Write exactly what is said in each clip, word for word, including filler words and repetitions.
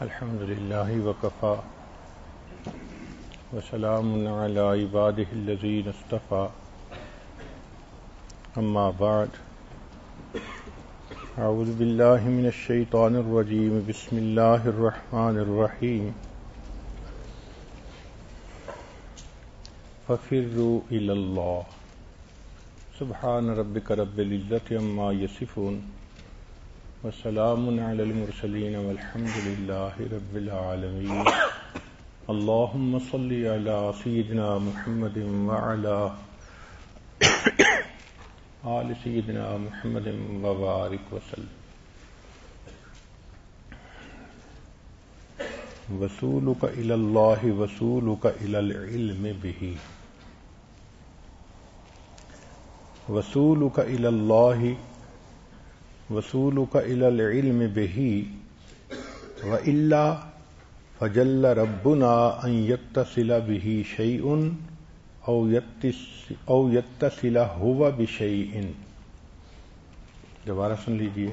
الحمد لله وكفى وسلام على عباده الذين اصطفى أما بعد أعوذ بالله من الشيطان الرجيم بسم الله الرحمن الرحيم ففروا إلى الله سبحان ربك رب العزة عما يصفون وسلام على المرسلين والحمد لله رب العالمين اللهم صل على سيدنا محمد وعلى آل سيدنا محمد وبارك وسلم وصولك إلى الله وصولك إلى العلم به وصولك إلى الله وصولك إلى العلم به وإلا فجل ربنا أن يتصل به شيء أو يتصل, أو يتصل هو بشيء. دوبارہ سن لیجئے.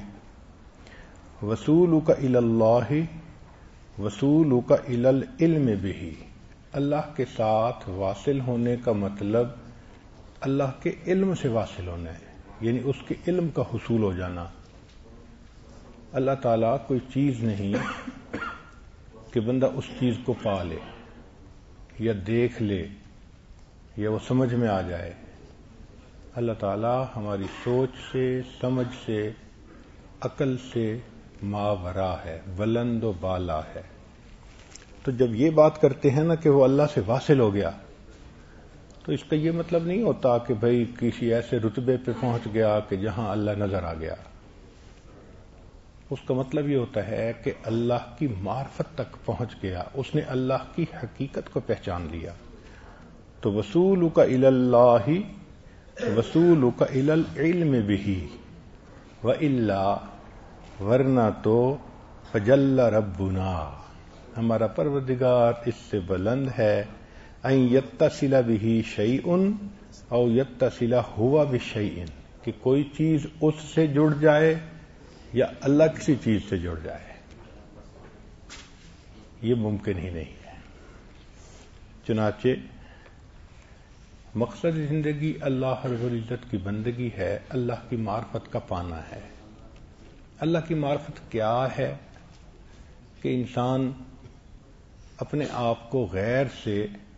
وصولك إلى الله وصولك إلى العلم به، اللہ کے ساتھ واصل ہونے کا مطلب اللہ کے علم سے واصل ہونا ہے، یعنی اس کے علم کا حصول ہو جانا. اللہ تعالیٰ کوئی چیز نہیں کہ بندہ اس چیز کو پا لے یا دیکھ لے یا وہ سمجھ میں آ جائے. اللہ تعالیٰ ہماری سوچ سے، سمجھ سے، عقل سے ماورا ہے، بلند و بالا ہے. تو جب یہ بات کرتے ہیں نا کہ وہ اللہ سے واصل ہو گیا، تو اس کا یہ مطلب نہیں ہوتا کہ بھئی کسی ایسے رتبے پہ پہنچ گیا کہ جہاں اللہ نظر آ گیا. اس کا مطلب یہ ہوتا ہے کہ اللہ کی معرفت تک پہنچ گیا، اس نے اللہ کی حقیقت کو پہچان لیا. تو وصولک الی اللہ وصولک الی العلم بہ والا، ورنہ تو فجل ربنا، ہمارا پروردگار اس سے بلند ہے، ان یتصل بہ شیء او یتصل ہوا بشیء، کہ کوئی چیز اس سے جڑ جائے یا اللہ کسی چیز سے جڑ جائے. یہ ممکن ہی نہیں ہے. چنانچہ مقصد زندگی اللہ رب العزت کی بندگی ہے، اللہ کی معرفت کا پانا ہے. اللہ کی معرفت کیا ہے؟ کہ انسان اپنے آپ کو غیر سے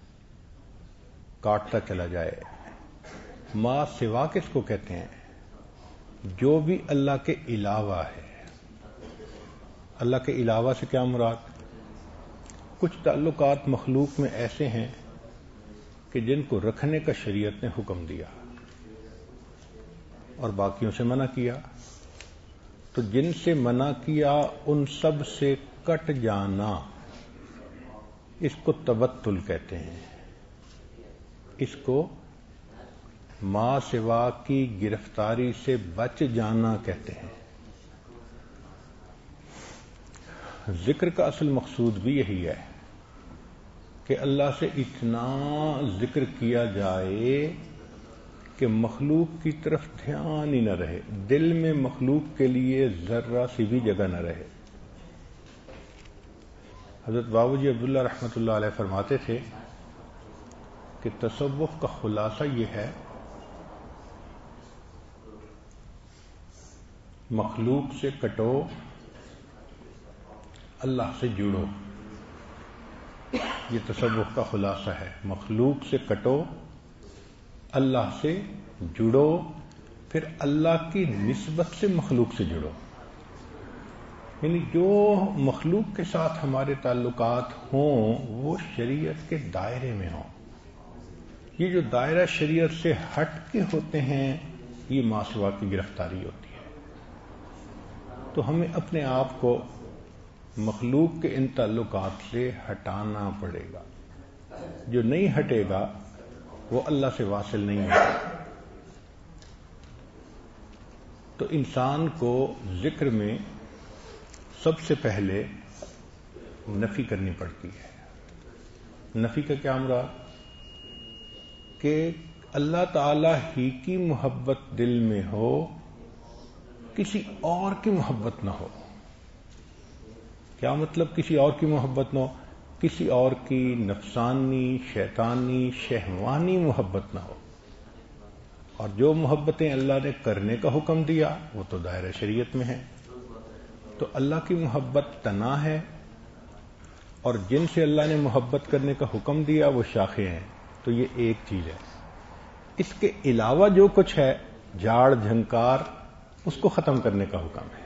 کاٹتا چلا جائے. ما سوا کس کو کہتے ہیں؟ جو بھی اللہ کے علاوہ ہے. اللہ کے علاوہ سے کیا مراد؟ کچھ تعلقات مخلوق میں ایسے ہیں کہ جن کو رکھنے کا شریعت نے حکم دیا اور باقیوں سے منع کیا. تو جن سے منع کیا ان سب سے کٹ جانا، اس کو تبتل کہتے ہیں. اس کو ما سوا کی گرفتاری سے بچ جانا کہتے ہیں. ذکر کا اصل مقصود بھی یہی ہے کہ اللہ سے اتنا ذکر کیا جائے کہ مخلوق کی طرف دھیان ہی نہ رہے، دل میں مخلوق کے لیے ذرہ سی بھی جگہ نہ رہے. حضرت بابو جی عبداللہ رحمۃ اللہ علیہ فرماتے تھے کہ تصوف کا خلاصہ یہ ہے، مخلوق سے کٹو، اللہ سے جڑو. یہ تصوف کا خلاصہ ہے. مخلوق سے کٹو، اللہ سے جڑو، پھر اللہ کی نسبت سے مخلوق سے جڑو. یعنی جو مخلوق کے ساتھ ہمارے تعلقات ہوں وہ شریعت کے دائرے میں ہوں. یہ جو دائرہ شریعت سے ہٹ کے ہوتے ہیں یہ ما سوا کی گرفتاری ہوتی ہے. تو ہمیں اپنے آپ کو مخلوق کے ان تعلقات سے ہٹانا پڑے گا. جو نہیں ہٹے گا وہ اللہ سے واصل نہیں ہوگا. تو انسان کو ذکر میں سب سے پہلے نفی کرنی پڑتی ہے. نفی کا کیا مراد؟ کہ اللہ تعالی ہی کی محبت دل میں ہو، کسی اور کی محبت نہ ہو. کیا مطلب کسی اور کی محبت نہ ہو؟ کسی اور کی نفسانی، شیطانی، شہوانی محبت نہ ہو، اور جو محبتیں اللہ نے کرنے کا حکم دیا وہ تو دائرہ شریعت میں ہے. تو اللہ کی محبت تنا ہے، اور جن سے اللہ نے محبت کرنے کا حکم دیا وہ شاخیں ہیں. تو یہ ایک چیز ہے. اس کے علاوہ جو کچھ ہے جھاڑ جھنکار، اس کو ختم کرنے کا حکم ہے.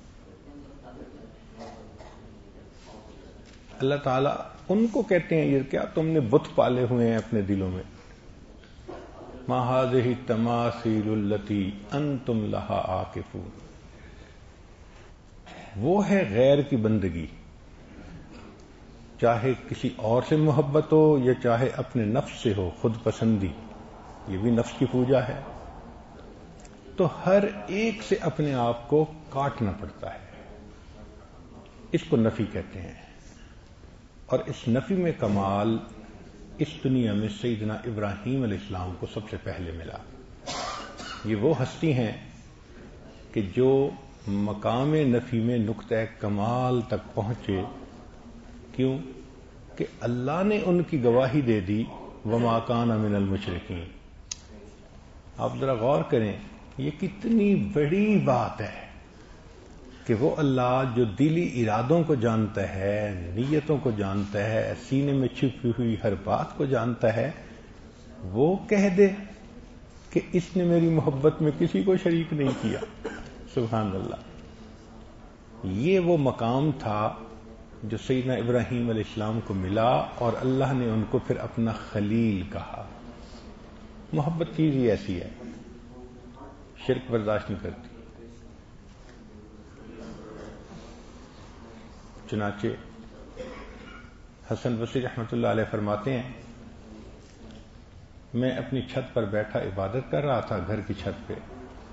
اللہ تعالیٰ ان کو کہتے ہیں یہ کیا تم نے بت پالے ہوئے ہیں اپنے دلوں میں، ما هذه التماثيل التي انتم لها عاکفون. وہ ہے غیر کی بندگی، چاہے کسی اور سے محبت ہو یا چاہے اپنے نفس سے ہو، خود پسندی، یہ بھی نفس کی پوجا ہے. تو ہر ایک سے اپنے آپ کو کاٹنا پڑتا ہے. اس کو نفی کہتے ہیں. اور اس نفی میں کمال اس دنیا میں سیدنا ابراہیم علیہ السلام کو سب سے پہلے ملا. یہ وہ ہستی ہیں کہ جو مقام نفی میں نقطہ کمال تک پہنچے. کیوں؟ کہ اللہ نے ان کی گواہی دے دی وما کان من المشرکین. آپ ذرا غور کریں یہ کتنی بڑی بات ہے کہ وہ اللہ جو دلی ارادوں کو جانتا ہے، نیتوں کو جانتا ہے، سینے میں چھپی ہوئی ہر بات کو جانتا ہے، وہ کہہ دے کہ اس نے میری محبت میں کسی کو شریک نہیں کیا. سبحان اللہ. یہ وہ مقام تھا جو سیدنا ابراہیم علیہ السلام کو ملا، اور اللہ نے ان کو پھر اپنا خلیل کہا. محبت چیز ہی ایسی ہے، شرک برداشت نہیں کرتی. چنانچہ حسن بصری رحمۃ اللہ علیہ فرماتے ہیں میں اپنی چھت پر بیٹھا عبادت کر رہا تھا، گھر کی چھت پہ.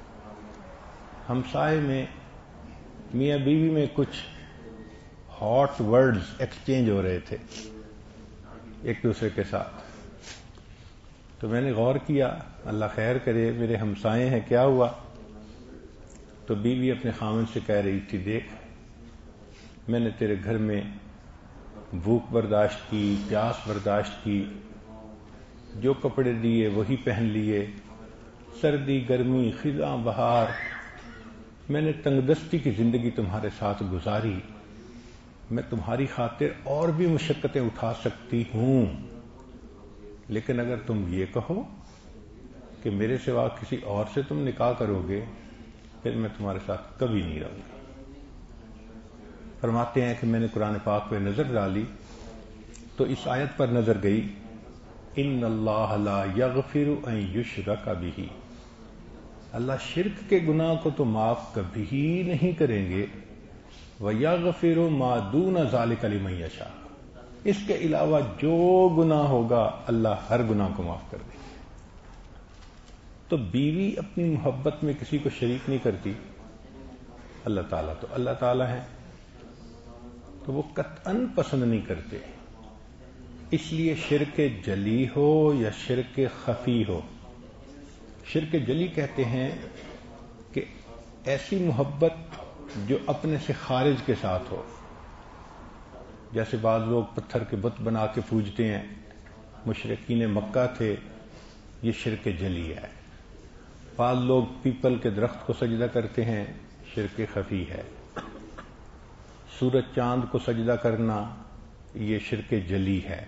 ہمسائے میں میاں بیوی میں کچھ ہاٹ ورڈز ایکسچینج ہو رہے تھے ایک دوسرے کے ساتھ. تو میں نے غور کیا اللہ خیر کرے میرے ہمسائے ہیں کیا ہوا. تو بیوی اپنے خامن سے کہہ رہی تھی دیکھ میں نے تیرے گھر میں بھوک برداشت کی، پیاس برداشت کی، جو کپڑے دیے وہی پہن لیے، سردی گرمی خزاں بہار، میں نے تنگ دستی کی زندگی تمہارے ساتھ گزاری. میں تمہاری خاطر اور بھی مشقتیں اٹھا سکتی ہوں، لیکن اگر تم یہ کہو کہ میرے سوا کسی اور سے تم نکاح کرو گے پھر میں تمہارے ساتھ کبھی نہیں رہوں گی. فرماتے ہیں کہ میں نے قرآن پاک پہ نظر ڈالی تو اس آیت پر نظر گئی ان اللہ لا یغفر ان یشرک بہ. اللہ شرک کے گناہ کو تو معاف کبھی نہیں کریں گے. وَيَغْفِرُ مَا دُونَ ذَلِكَ لِمَن يَشَاءُ. اس کے علاوہ جو گناہ ہوگا اللہ ہر گناہ کو معاف کر دے. تو بیوی اپنی محبت میں کسی کو شریک نہیں کرتی. اللہ تعالیٰ تو اللہ تعالیٰ ہے تو وہ قطعاً پسند نہیں کرتے. اس لیے شرک جلی ہو یا شرک خفی ہو، شرک جلی کہتے ہیں کہ ایسی محبت جو اپنے سے خارج کے ساتھ ہو. جیسے بعض لوگ پتھر کے بت بنا کے پوجتے ہیں، مشرکین مکہ تھے، یہ شرک جلی ہے. بعض لوگ پیپل کے درخت کو سجدہ کرتے ہیں، شرک خفی ہے. سورج چاند کو سجدہ کرنا یہ شرک جلی ہے.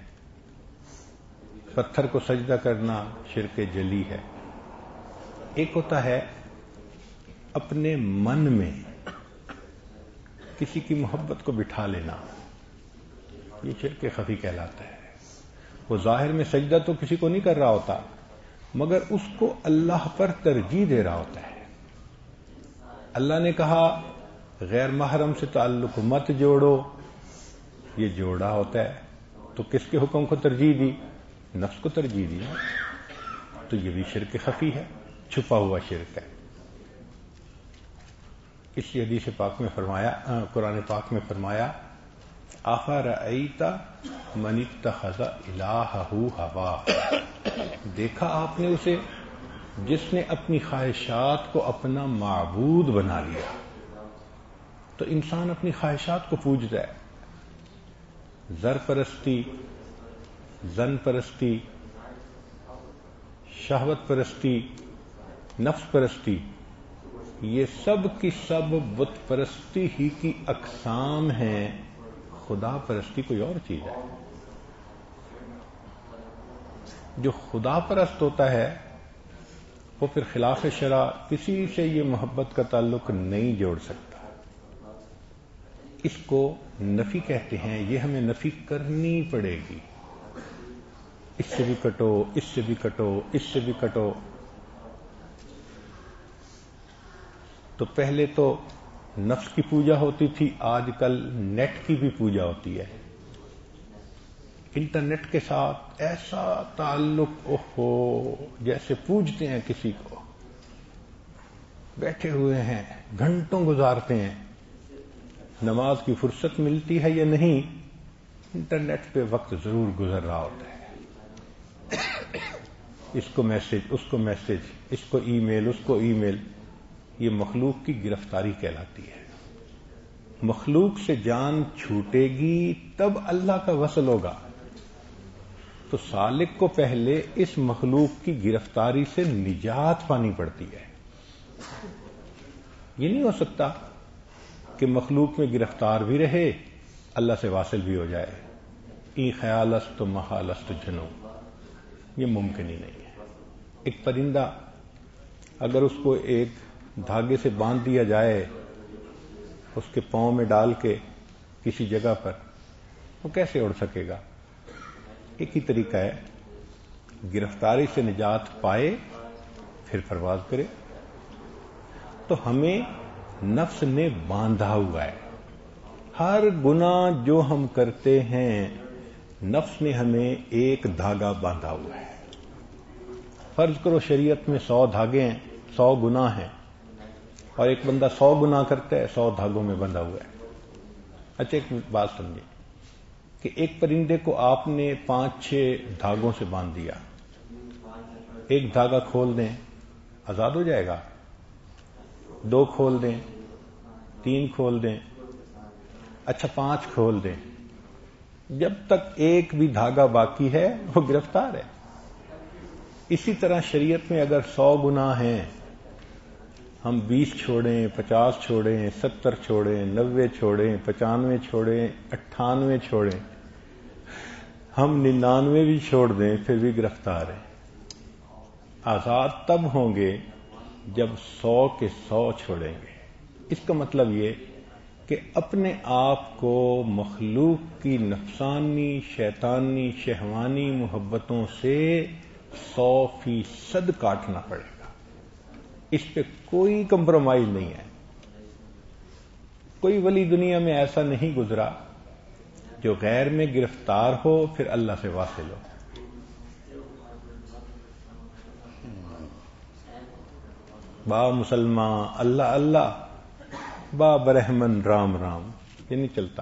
پتھر کو سجدہ کرنا شرک جلی ہے. ایک ہوتا ہے اپنے من میں کسی کی محبت کو بٹھا لینا، یہ شرک خفی کہلاتا ہے. وہ ظاہر میں سجدہ تو کسی کو نہیں کر رہا ہوتا مگر اس کو اللہ پر ترجیح دے رہا ہوتا ہے. اللہ نے کہا غیر محرم سے تعلق مت جوڑو، یہ جوڑا ہوتا ہے تو کس کے حکم کو ترجیح دی؟ نفس کو ترجیح دی. تو یہ بھی شرک خفی ہے، چھپا ہوا شرک ہے. اس لیے حدیث پاک میں فرمایا، قرآن پاک میں فرمایا افرأیت من اتخذ الہہ ہواہ. دیکھا آپ نے اسے جس نے اپنی خواہشات کو اپنا معبود بنا لیا. تو انسان اپنی خواہشات کو پوجتا ہے. زر پرستی، زن پرستی، شہوت پرستی، نفس پرستی، یہ سب کی سب بت پرستی ہی کی اقسام ہیں. خدا پرستی کوئی اور چیز ہے. جو خدا پرست ہوتا ہے وہ پھر خلاف شرع کسی سے یہ محبت کا تعلق نہیں جوڑ سکتا. اس کو نفی کہتے ہیں. یہ ہمیں نفی کرنی پڑے گی. اس سے بھی کٹو، اس سے بھی کٹو، اس سے بھی کٹو. تو پہلے تو نفس کی پوجا ہوتی تھی، آج کل نیٹ کی بھی پوجا ہوتی ہے. انٹرنیٹ کے ساتھ ایسا تعلق اوہو جیسے پوجتے ہیں کسی کو، بیٹھے ہوئے ہیں گھنٹوں گزارتے ہیں. نماز کی فرصت ملتی ہے یا نہیں، انٹرنیٹ پہ وقت ضرور گزر رہا ہوتا ہے. اس کو میسج، اس کو میسج، اس کو ای میل، اس کو ای میل. یہ مخلوق کی گرفتاری کہلاتی ہے. مخلوق سے جان چھوٹے گی تب اللہ کا وصل ہوگا. تو سالک کو پہلے اس مخلوق کی گرفتاری سے نجات پانی پڑتی ہے. یہ نہیں ہو سکتا کہ مخلوق میں گرفتار بھی رہے، اللہ سے واصل بھی ہو جائے. ای خیال است و محال است جنو، یہ ممکن ہی نہیں ہے. ایک پرندہ اگر اس کو ایک دھاگے سے باندھ دیا جائے، اس کے پاؤں میں ڈال کے کسی جگہ پر، وہ کیسے اڑ سکے گا؟ ایک ہی طریقہ ہے، گرفتاری سے نجات پائے پھر پرواز کرے. تو ہمیں نفس نے باندھا ہوا ہے. ہر گناہ جو ہم کرتے ہیں نفس نے ہمیں ایک دھاگا باندھا ہوا ہے. فرض کرو شریعت میں سو دھاگے ہیں، سو گناہ ہیں، اور ایک بندہ سو گناہ کرتا ہے، سو دھاگوں میں بندھا ہوا ہے. اچھا ایک بات سمجھیں کہ ایک پرندے کو آپ نے پانچ چھ دھاگوں سے باندھ دیا، ایک دھاگا کھول دیں آزاد ہو جائے گا. دو کھول دیں، تین کھول دیں، اچھا پانچ کھول دیں، جب تک ایک بھی دھاگا باقی ہے وہ گرفتار ہے. اسی طرح شریعت میں اگر سو گناہ ہیں، ہم بیس چھوڑیں، پچاس چھوڑیں، ستر چھوڑیں، نوے چھوڑیں، پچانوے چھوڑیں، اٹھانوے چھوڑیں، ہم ننانوے بھی چھوڑ دیں پھر بھی گرفتار ہیں. آزاد تب ہوں گے جب سو کے سو چھوڑیں گے. اس کا مطلب یہ کہ اپنے آپ کو مخلوق کی نفسانی، شیطانی، شہوانی محبتوں سے سو فیصد کاٹنا پڑے گا. اس پہ کوئی کمپرومائز نہیں ہے. کوئی ولی دنیا میں ایسا نہیں گزرا جو غیر میں گرفتار ہو پھر اللہ سے واصل ہو. با مسلمان اللہ اللہ، با برہمن رام رام، یہ نہیں چلتا.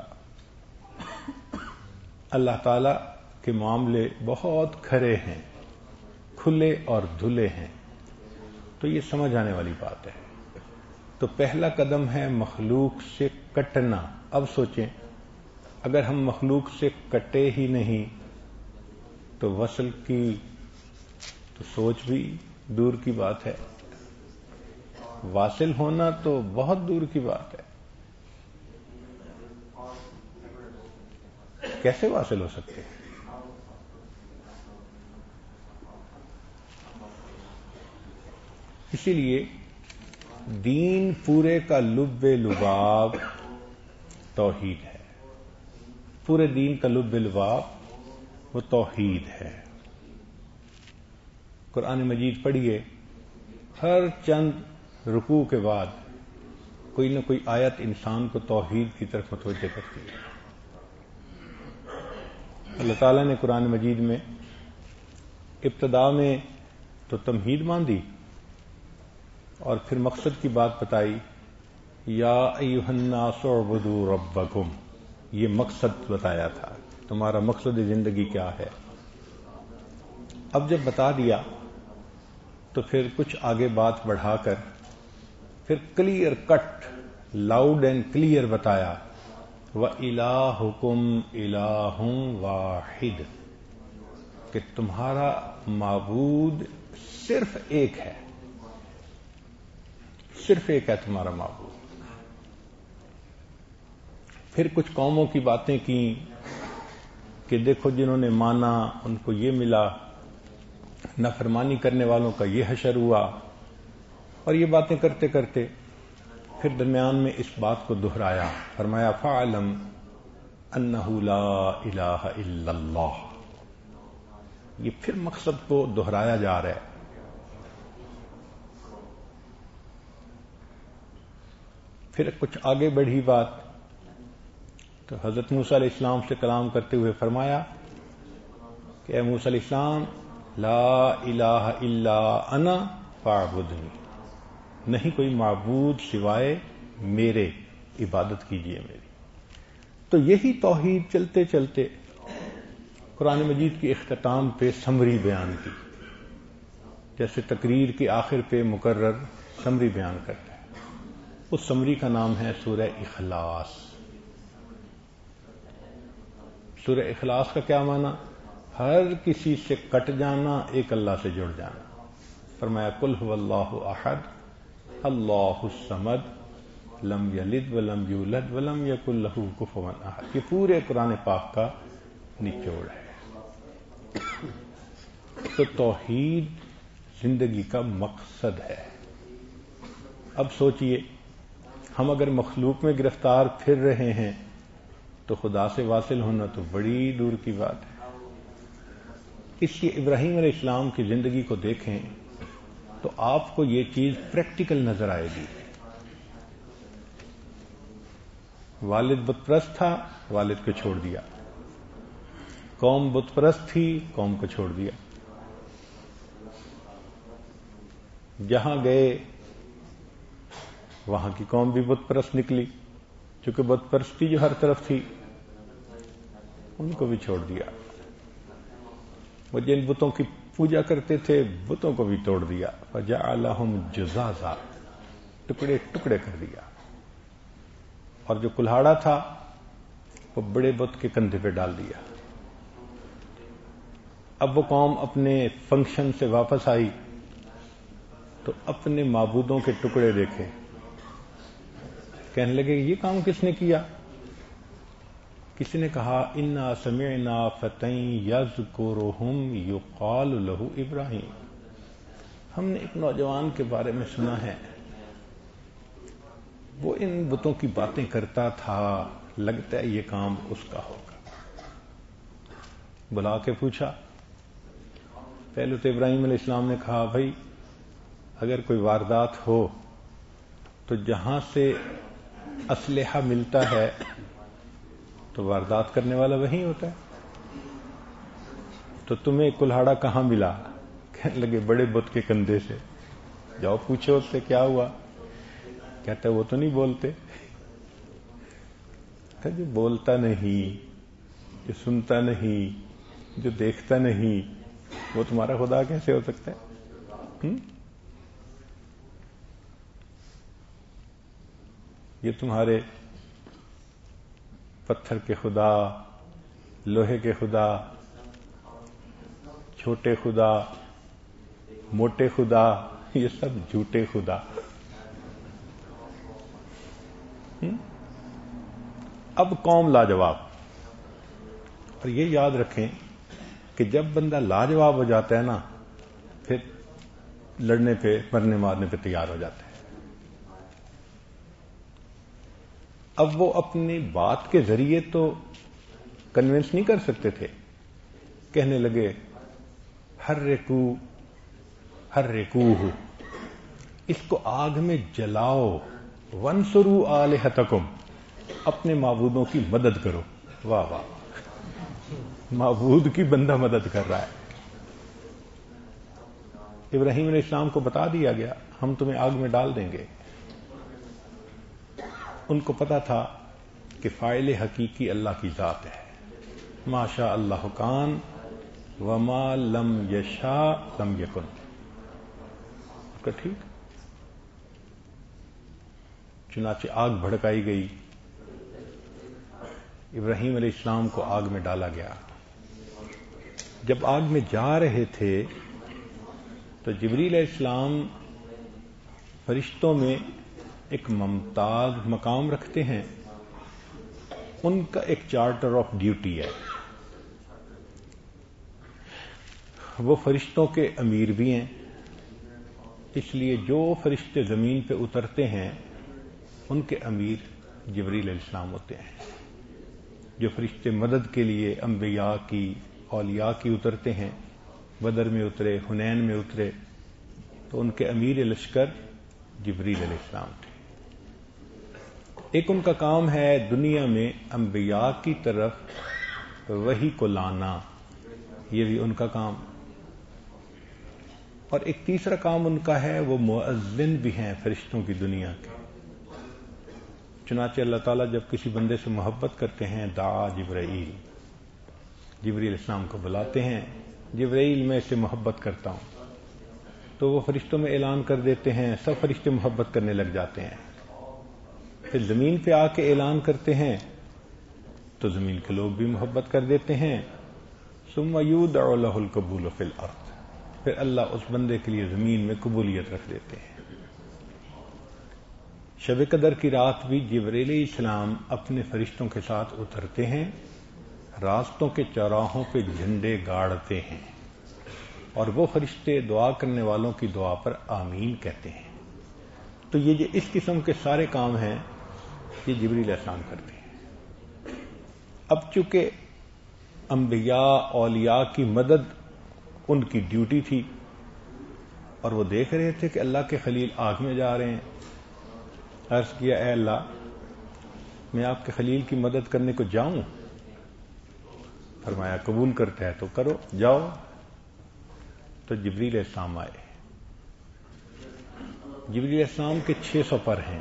اللہ تعالی کے معاملے بہت کھرے ہیں، کھلے اور دھلے ہیں. تو یہ سمجھ آنے والی بات ہے. تو پہلا قدم ہے مخلوق سے کٹنا. اب سوچیں اگر ہم مخلوق سے کٹے ہی نہیں تو وصل کی تو سوچ بھی دور کی بات ہے، واصل ہونا تو بہت دور کی بات ہے. کیسے واصل ہو سکتے ہیں؟ اسی لیے دین پورے کا لب لباب توحید ہے. پورے دین کا لب لباب وہ توحید ہے. قرآن مجید پڑھیے، ہر چند رکوع کے بعد کوئی نہ کوئی آیت انسان کو توحید کی طرف متوجہ کرتی ہے. اللہ تعالیٰ نے قرآن مجید میں ابتدا میں تو تمہید باندھی اور پھر مقصد کی بات بتائی. یا ایھا الناس اعبدوا ربکم، یہ مقصد بتایا تھا، تمہارا مقصد زندگی کیا ہے. اب جب بتا دیا تو پھر کچھ آگے بات بڑھا کر پھر clear cut, loud and clear بتایا. وَإِلَٰهُكُمْ إِلَٰهٌ وَاحِدٌ، کہ تمہارا معبود صرف ایک ہے، صرف ایک ہے تمہارا معبود۔ پھر کچھ قوموں کی باتیں کی کہ دیکھو جنہوں نے مانا ان کو یہ ملا، نافرمانی کرنے والوں کا یہ حشر ہوا، اور یہ باتیں کرتے کرتے پھر درمیان میں اس بات کو دہرایا، فرمایا فَاعْلَمْ أَنَّهُ لَا إِلَٰهَ إِلَّا اللَّهُ۔ یہ پھر مقصد کو دہرایا جا رہا ہے۔ پھر کچھ آگے بڑھی بات تو حضرت موسیٰ علیہ السلام سے کلام کرتے ہوئے فرمایا کہ اے موسیٰ علیہ السلام، لا الہ الا انا فاعبدنی، نہیں کوئی معبود سوائے میرے، عبادت کیجئے میری۔ تو یہی توحید چلتے چلتے قرآن مجید کی اختتام پہ سمری بیان کی، جیسے تقریر کے آخر پہ مقرر سمری بیان کرتا ہے۔ اس سمری کا نام ہے سورہ اخلاص۔ سورہ اخلاص کا کیا معنی؟ ہر کسی سے کٹ جانا، ایک اللہ سے جڑ جانا۔ فرمایا قل هو اللہ احد اللہ الصمد لم یلد ولم یولد ولم یکن لہ کفوا احد۔ یہ پورے قرآن پاک کا نچوڑ ہے۔ تو توحید زندگی کا مقصد ہے۔ اب سوچئے، ہم اگر مخلوق میں گرفتار پھر رہے ہیں تو خدا سے واصل ہونا تو بڑی دور کی بات ہے۔ اس لیے ابراہیم علیہ السلام کی زندگی کو دیکھیں تو آپ کو یہ چیز پریکٹیکل نظر آئے گی۔ والد بت پرست تھا، والد کو چھوڑ دیا۔ قوم بت پرست تھی، قوم کو چھوڑ دیا۔ جہاں گئے وہاں کی قوم بھی بت پرست نکلی، چونکہ بت پرستی جو ہر طرف تھی ان کو بھی چھوڑ دیا۔ وہ جن بتوں کی پوجا کرتے تھے بتوں کو بھی توڑ دیا۔ فجعلہم جذاذا، ٹکڑے ٹکڑے کر دیا۔ اور جو کلہاڑا تھا وہ بڑے بت کے کندھے پہ ڈال دیا۔ اب وہ قوم اپنے فنکشن سے واپس آئی تو اپنے معبودوں کے ٹکڑے دیکھے، کہنے لگے یہ کام کس نے کیا؟ کسی نے کہا انا سمعنا فتى یذکرہم یقال لہ ابراہیم، ہم نے ایک نوجوان کے بارے میں سنا ہے، وہ ان بتوں کی باتیں کرتا تھا، لگتا ہے یہ کام اس کا ہوگا۔ بلا کے پوچھا، پہلے تو ابراہیم علیہ السلام نے کہا بھائی اگر کوئی واردات ہو تو جہاں سے اسلحہ ملتا ہے تو واردات کرنے والا وہی ہوتا ہے، تو تمہیں کلہاڑا کہاں ملا؟ کہنے لگے بڑے بت کے کندھے سے۔ جاؤ پوچھو اس سے کیا ہوا۔ کہتا ہے وہ تو نہیں بولتے۔ کہ جو بولتا نہیں، جو سنتا نہیں، جو دیکھتا نہیں، وہ تمہارا خدا کیسے ہو سکتا ہے؟ یہ تمہارے پتھر کے خدا، لوہے کے خدا، چھوٹے خدا، موٹے خدا، یہ سب جھوٹے خدا۔ اب قوم لاجواب، اور یہ یاد رکھیں کہ جب بندہ لاجواب ہو جاتا ہے نا پھر لڑنے پہ، مرنے مارنے پہ تیار ہو جاتا ہے۔ اب وہ اپنی بات کے ذریعے تو کنونس نہیں کر سکتے تھے، کہنے لگے حرکو حرکوہ، اس کو آگ میں جلاؤ، وانصروا آلہتکم، اپنے معبودوں کی مدد کرو۔ واہ واہ، معبود کی بندہ مدد کر رہا ہے۔ ابراہیم علیہ السلام کو بتا دیا گیا ہم تمہیں آگ میں ڈال دیں گے۔ ان کو پتا تھا کہ فاعل حقیقی اللہ کی ذات ہے۔ ما شاء اللہ کان وما لم یشاء لم یکن۔ تو ٹھیک، چنانچہ آگ بھڑکائی گئی، ابراہیم علیہ السلام کو آگ میں ڈالا گیا. جب آگ میں جا رہے تھے تو جبریل علیہ السلام فرشتوں میں ایک ممتاز مقام رکھتے ہیں. ان کا ایک چارٹر آف ڈیوٹی ہے. وہ فرشتوں کے امیر بھی ہیں، اس لیے جو فرشتے زمین پہ اترتے ہیں ان کے امیر جبریل علیہ السلام ہوتے ہیں. جو فرشتے مدد کے لیے انبیاء کی، اولیاء کی اترتے ہیں، بدر میں اترے، حنین میں اترے، تو ان کے امیر لشکر جبریل علیہ السلام تھے. ایک ان کا کام ہے دنیا میں انبیاء کی طرف وحی کو لانا، یہ بھی ان کا کام. اور ایک تیسرا کام ان کا ہے، وہ مؤذن بھی ہیں فرشتوں کی دنیا کے. چنانچہ اللہ تعالیٰ جب کسی بندے سے محبت کرتے ہیں، دعا جبرائیل، جبریل السلام کو بلاتے ہیں، جبرائیل میں سے محبت کرتا ہوں، تو وہ فرشتوں میں اعلان کر دیتے ہیں، سب فرشتے محبت کرنے لگ جاتے ہیں. پھر زمین پہ آ کے اعلان کرتے ہیں تو زمین کے لوگ بھی محبت کر دیتے ہیں. ثم یودع له القبول فی الارض، پھر اللہ اس بندے کے لیے زمین میں قبولیت رکھ دیتے ہیں. شب قدر کی رات بھی جبریل علیہ السلام اپنے فرشتوں کے ساتھ اترتے ہیں، راستوں کے چوراہوں پہ جھنڈے گاڑتے ہیں، اور وہ فرشتے دعا کرنے والوں کی دعا پر آمین کہتے ہیں. تو یہ جو اس قسم کے سارے کام ہیں یہ جبریل علیہ السلام کرتے ہیں. اب چونکہ انبیاء اولیاء کی مدد ان کی ڈیوٹی تھی، اور وہ دیکھ رہے تھے کہ اللہ کے خلیل آگ میں جا رہے ہیں، عرض کیا اے اللہ میں آپ کے خلیل کی مدد کرنے کو جاؤں؟ فرمایا قبول کرتا ہے تو کرو، جاؤ. تو جبریل علیہ السلام آئے. جبریل علیہ السلام کے چھ سو پر ہیں.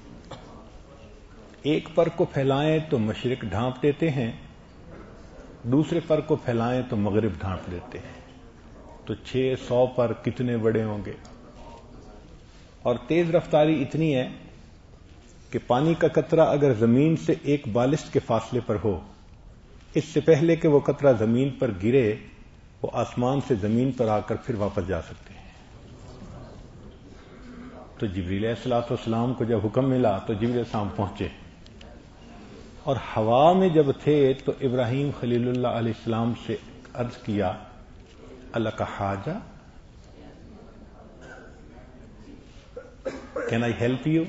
ایک پر کو پھیلائیں تو مشرق ڈھانپ دیتے ہیں، دوسرے پر کو پھیلائیں تو مغرب ڈھانپ دیتے ہیں. تو چھ سو پر کتنے بڑے ہوں گے؟ اور تیز رفتاری اتنی ہے کہ پانی کا قطرہ اگر زمین سے ایک بالسٹ کے فاصلے پر ہو، اس سے پہلے کہ وہ قطرہ زمین پر گرے وہ آسمان سے زمین پر آ کر پھر واپس جا سکتے ہیں. تو جبریل علیہ الصلوۃ والسلام کو جب حکم ملا تو جبریل علیہ السلام پہنچے، اور ہوا میں جب تھے تو ابراہیم خلیل اللہ علیہ السلام سے عرض کیا اللہ کا حاجہ، کین آئی ہیلپ یو؟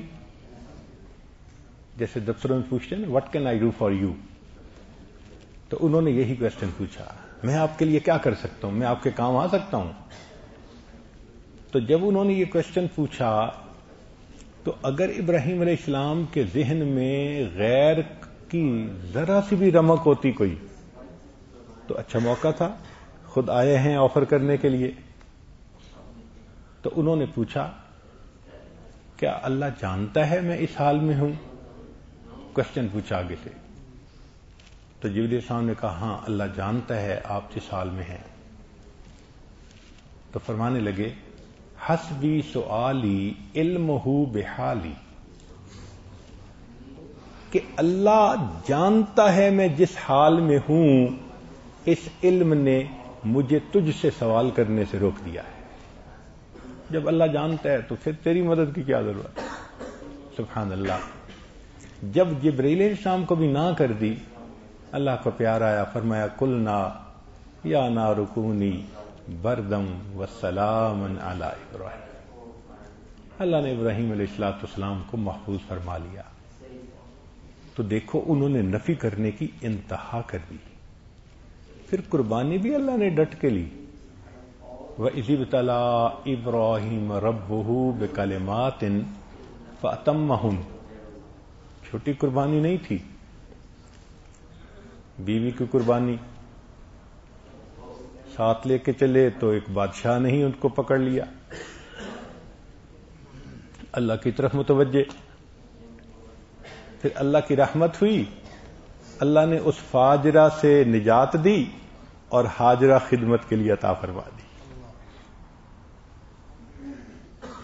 جیسے دفتروں میں پوچھتے ہیں what can I do for you, تو انہوں نے یہی کوشچن پوچھا، میں آپ کے لیے کیا کر سکتا ہوں، میں آپ کے کام آ سکتا ہوں؟ تو جب انہوں نے یہ کوشچن پوچھا تو اگر ابراہیم علیہ السلام کے ذہن میں غیر کی ذرا سی بھی رمق ہوتی کوئی تو اچھا موقع تھا، خود آئے ہیں آفر کرنے کے لیے. تو انہوں نے پوچھا کیا اللہ جانتا ہے میں اس حال میں ہوں؟ کوشچن پوچھا آگے سے. تو جبریل السلام نے کہا ہاں اللہ جانتا ہے آپ جس حال میں ہیں. تو فرمانے لگے حسبی سؤالی علمہ بحالی، کہ اللہ جانتا ہے میں جس حال میں ہوں، اس علم نے مجھے تجھ سے سوال کرنے سے روک دیا ہے. جب اللہ جانتا ہے تو پھر تیری مدد کی کیا ضرورت؟ سبحان اللہ. جب جبریل علیہ السلام کو بھی نہ کر دی، اللہ کو پیار آیا، فرمایا قلنا یا نار کونی بردم وسلام علی ابراہیم. اللہ نے ابراہیم علیہ الصلوۃ والسلام کو محفوظ فرما لیا. تو دیکھو انہوں نے نفی کرنے کی انتہا کر دی. پھر قربانی بھی اللہ نے ڈٹ کے لی. وَإِذِ ابْتَلَىٰ إِبْرَاهِيمَ رَبُّهُ بِكَلِمَاتٍ فَأَتَمَّهُنَّ. چھوٹی قربانی نہیں تھی، بیوی کی قربانی ساتھ لے کے چلے تو ایک بادشاہ نے ہی ان کو پکڑ لیا، اللہ کی طرف متوجہ. پھر اللہ کی رحمت ہوئی، اللہ نے اس فاجرہ سے نجات دی اور ہاجرہ خدمت کے لیے عطا فرما دی.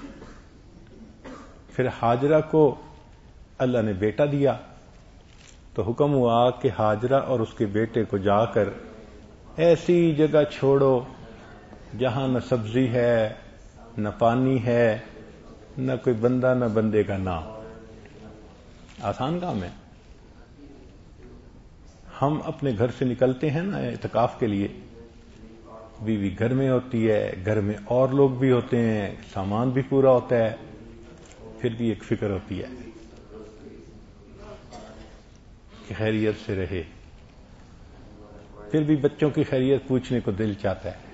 پھر ہاجرہ کو اللہ نے بیٹا دیا تو حکم ہوا کہ ہاجرہ اور اس کے بیٹے کو جا کر ایسی جگہ چھوڑو جہاں نہ سبزی ہے، نہ پانی ہے، نہ کوئی بندہ نہ بندے کا نام۔ آسان کام ہے۔ ہم اپنے گھر سے نکلتے ہیں نا اعتکاف کے لیے، بیوی گھر میں ہوتی ہے، گھر میں اور لوگ بھی ہوتے ہیں، سامان بھی پورا ہوتا ہے، پھر بھی ایک فکر ہوتی ہے کہ خیریت سے رہے، پھر بھی بچوں کی خیریت پوچھنے کو دل چاہتا ہے۔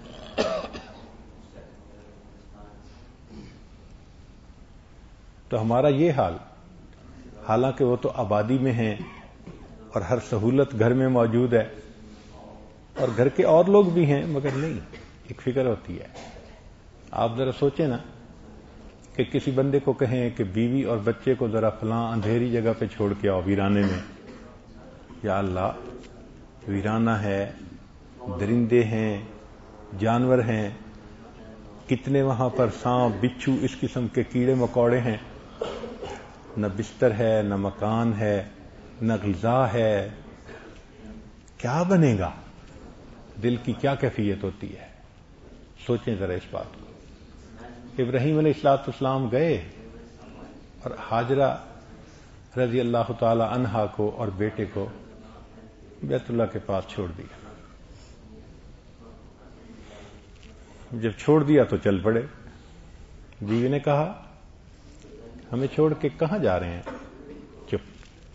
تو ہمارا یہ حال، حالانکہ وہ تو آبادی میں ہیں اور ہر سہولت گھر میں موجود ہے اور گھر کے اور لوگ بھی ہیں، مگر نہیں، ایک فکر ہوتی ہے۔ آپ ذرا سوچیں نا کہ کسی بندے کو کہیں کہ بیوی اور بچے کو ذرا فلاں اندھیری جگہ پہ چھوڑ کے آؤ، ویرانے میں۔ یا اللہ، ویرانہ ہے، درندے ہیں، جانور ہیں، کتنے وہاں پر سانپ، بچھو، اس قسم کے کیڑے مکوڑے ہیں، نہ بستر ہے، نہ مکان ہے، نہ غذا ہے، کیا بنے گا؟ دل کی کیا کیفیت ہوتی ہے؟ سوچیں ذرا اس بات کو۔ ابراہیم علیہ الصلوۃ والسلام گئے اور ہاجرہ رضی اللہ تعالی عنہا کو اور بیٹے کو بیت اللہ کے پاس چھوڑ دیا۔ جب چھوڑ دیا تو چل پڑے۔ بیوی نے کہا ہمیں چھوڑ کے کہاں جا رہے ہیں؟ چپ۔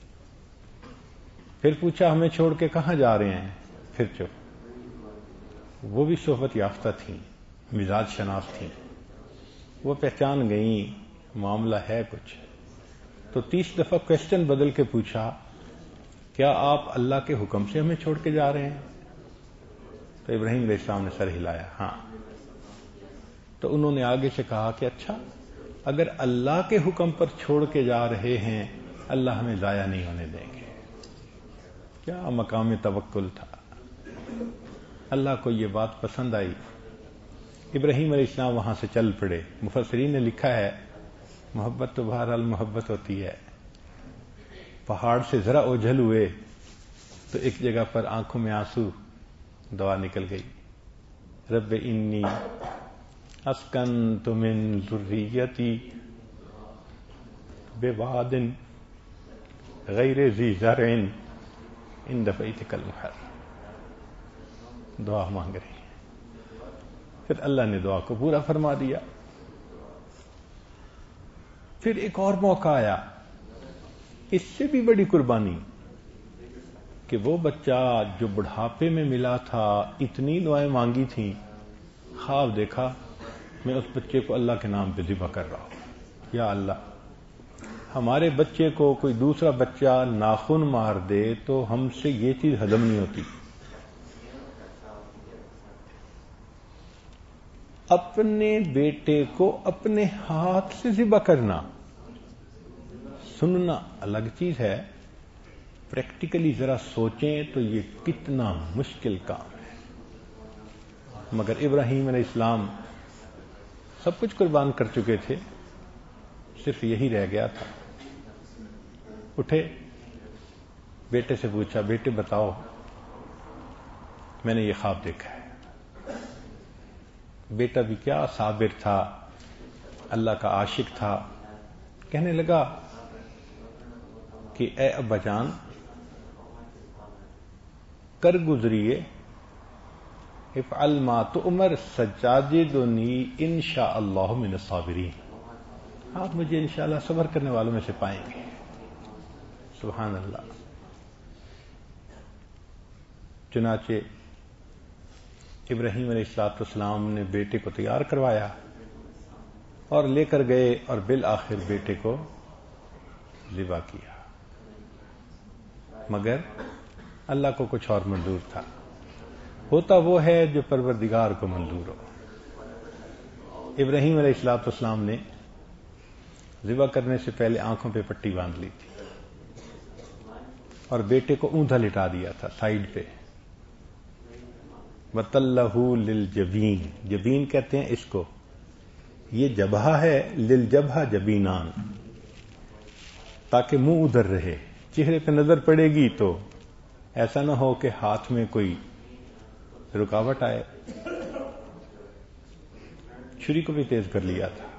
پھر پوچھا ہمیں چھوڑ کے کہاں جا رہے ہیں؟ پھر چپ۔ وہ بھی صحبت یافتہ تھیں، مزاج شناس تھیں، وہ پہچان گئیں معاملہ ہے کچھ۔ تو تیس دفعہ کوشچن بدل کے پوچھا کیا آپ اللہ کے حکم سے ہمیں چھوڑ کے جا رہے ہیں؟ تو ابراہیم علیہ السلام نے سر ہلایا، ہاں۔ تو انہوں نے آگے سے کہا کہ اچھا، اگر اللہ کے حکم پر چھوڑ کے جا رہے ہیں، اللہ ہمیں ضائع نہیں ہونے دیں گے۔ کیا مقام توکل تھا! اللہ کو یہ بات پسند آئی۔ ابراہیم علیہ السلام وہاں سے چل پڑے۔ مفسرین نے لکھا ہے محبت تو بہرحال محبت ہوتی ہے۔ پہاڑ سے ذرا اوجھل ہوئے تو ایک جگہ پر آنکھوں میں آنسو، دعا نکل گئی، رب انی اسکنت من ذریتی بواد غیر ذی زرع عند بیتک المحرم۔ دعا مانگ رہی ہیں، پھر اللہ نے دعا کو پورا فرما دیا۔ پھر ایک اور موقع آیا، اس سے بھی بڑی قربانی، کہ وہ بچہ جو بڑھاپے میں ملا تھا، اتنی دعائیں مانگی تھیں، خواب دیکھا میں اس بچے کو اللہ کے نام پہ ذبح کر رہا ہوں۔ یا اللہ، ہمارے بچے کو کوئی دوسرا بچہ ناخن مار دے تو ہم سے یہ چیز ہضم نہیں ہوتی۔ اپنے بیٹے کو اپنے ہاتھ سے ذبح کرنا، سننا الگ چیز ہے، پریکٹیکلی ذرا سوچیں تو یہ کتنا مشکل کام ہے۔ مگر ابراہیم علیہ السلام سب کچھ قربان کر چکے تھے، صرف یہی رہ گیا تھا۔ اٹھے، بیٹے سے پوچھا، بیٹے بتاؤ میں نے یہ خواب دیکھا ہے۔ بیٹا بھی کیا صابر تھا، اللہ کا عاشق تھا، کہنے لگا کہ اے ابا جان، کر گزریے، افعل ما تؤمر سجادنی انشاء اللہ من الصابرین، آپ مجھے انشاءاللہ صبر کرنے والوں میں سے پائیں گے۔ سبحان اللہ۔ چنانچہ ابراہیم علیہ الصلوۃ والسلام نے بیٹے کو تیار کروایا اور لے کر گئے اور بالآخر بیٹے کو ذبح کیا۔ مگر اللہ کو کچھ اور منظور تھا۔ ہوتا وہ ہے جو پروردگار کو منظور ہو۔ ابراہیم علیہ الصلوۃ والسلام نے ذبح کرنے سے پہلے آنکھوں پہ پٹی باندھ لی تھی اور بیٹے کو اوندا لٹا دیا تھا سائیڈ پہ۔ وَتَلَّهُ لِلْجَبِينِ، جبین کہتے ہیں اس کو، یہ جبہہ ہے، للجبہہ جبینان، تاکہ منہ ادھر رہے، چہرے پہ نظر پڑے گی تو ایسا نہ ہو کہ ہاتھ میں کوئی رکاوٹ آئے. چھری کو بھی تیز کر لیا تھا.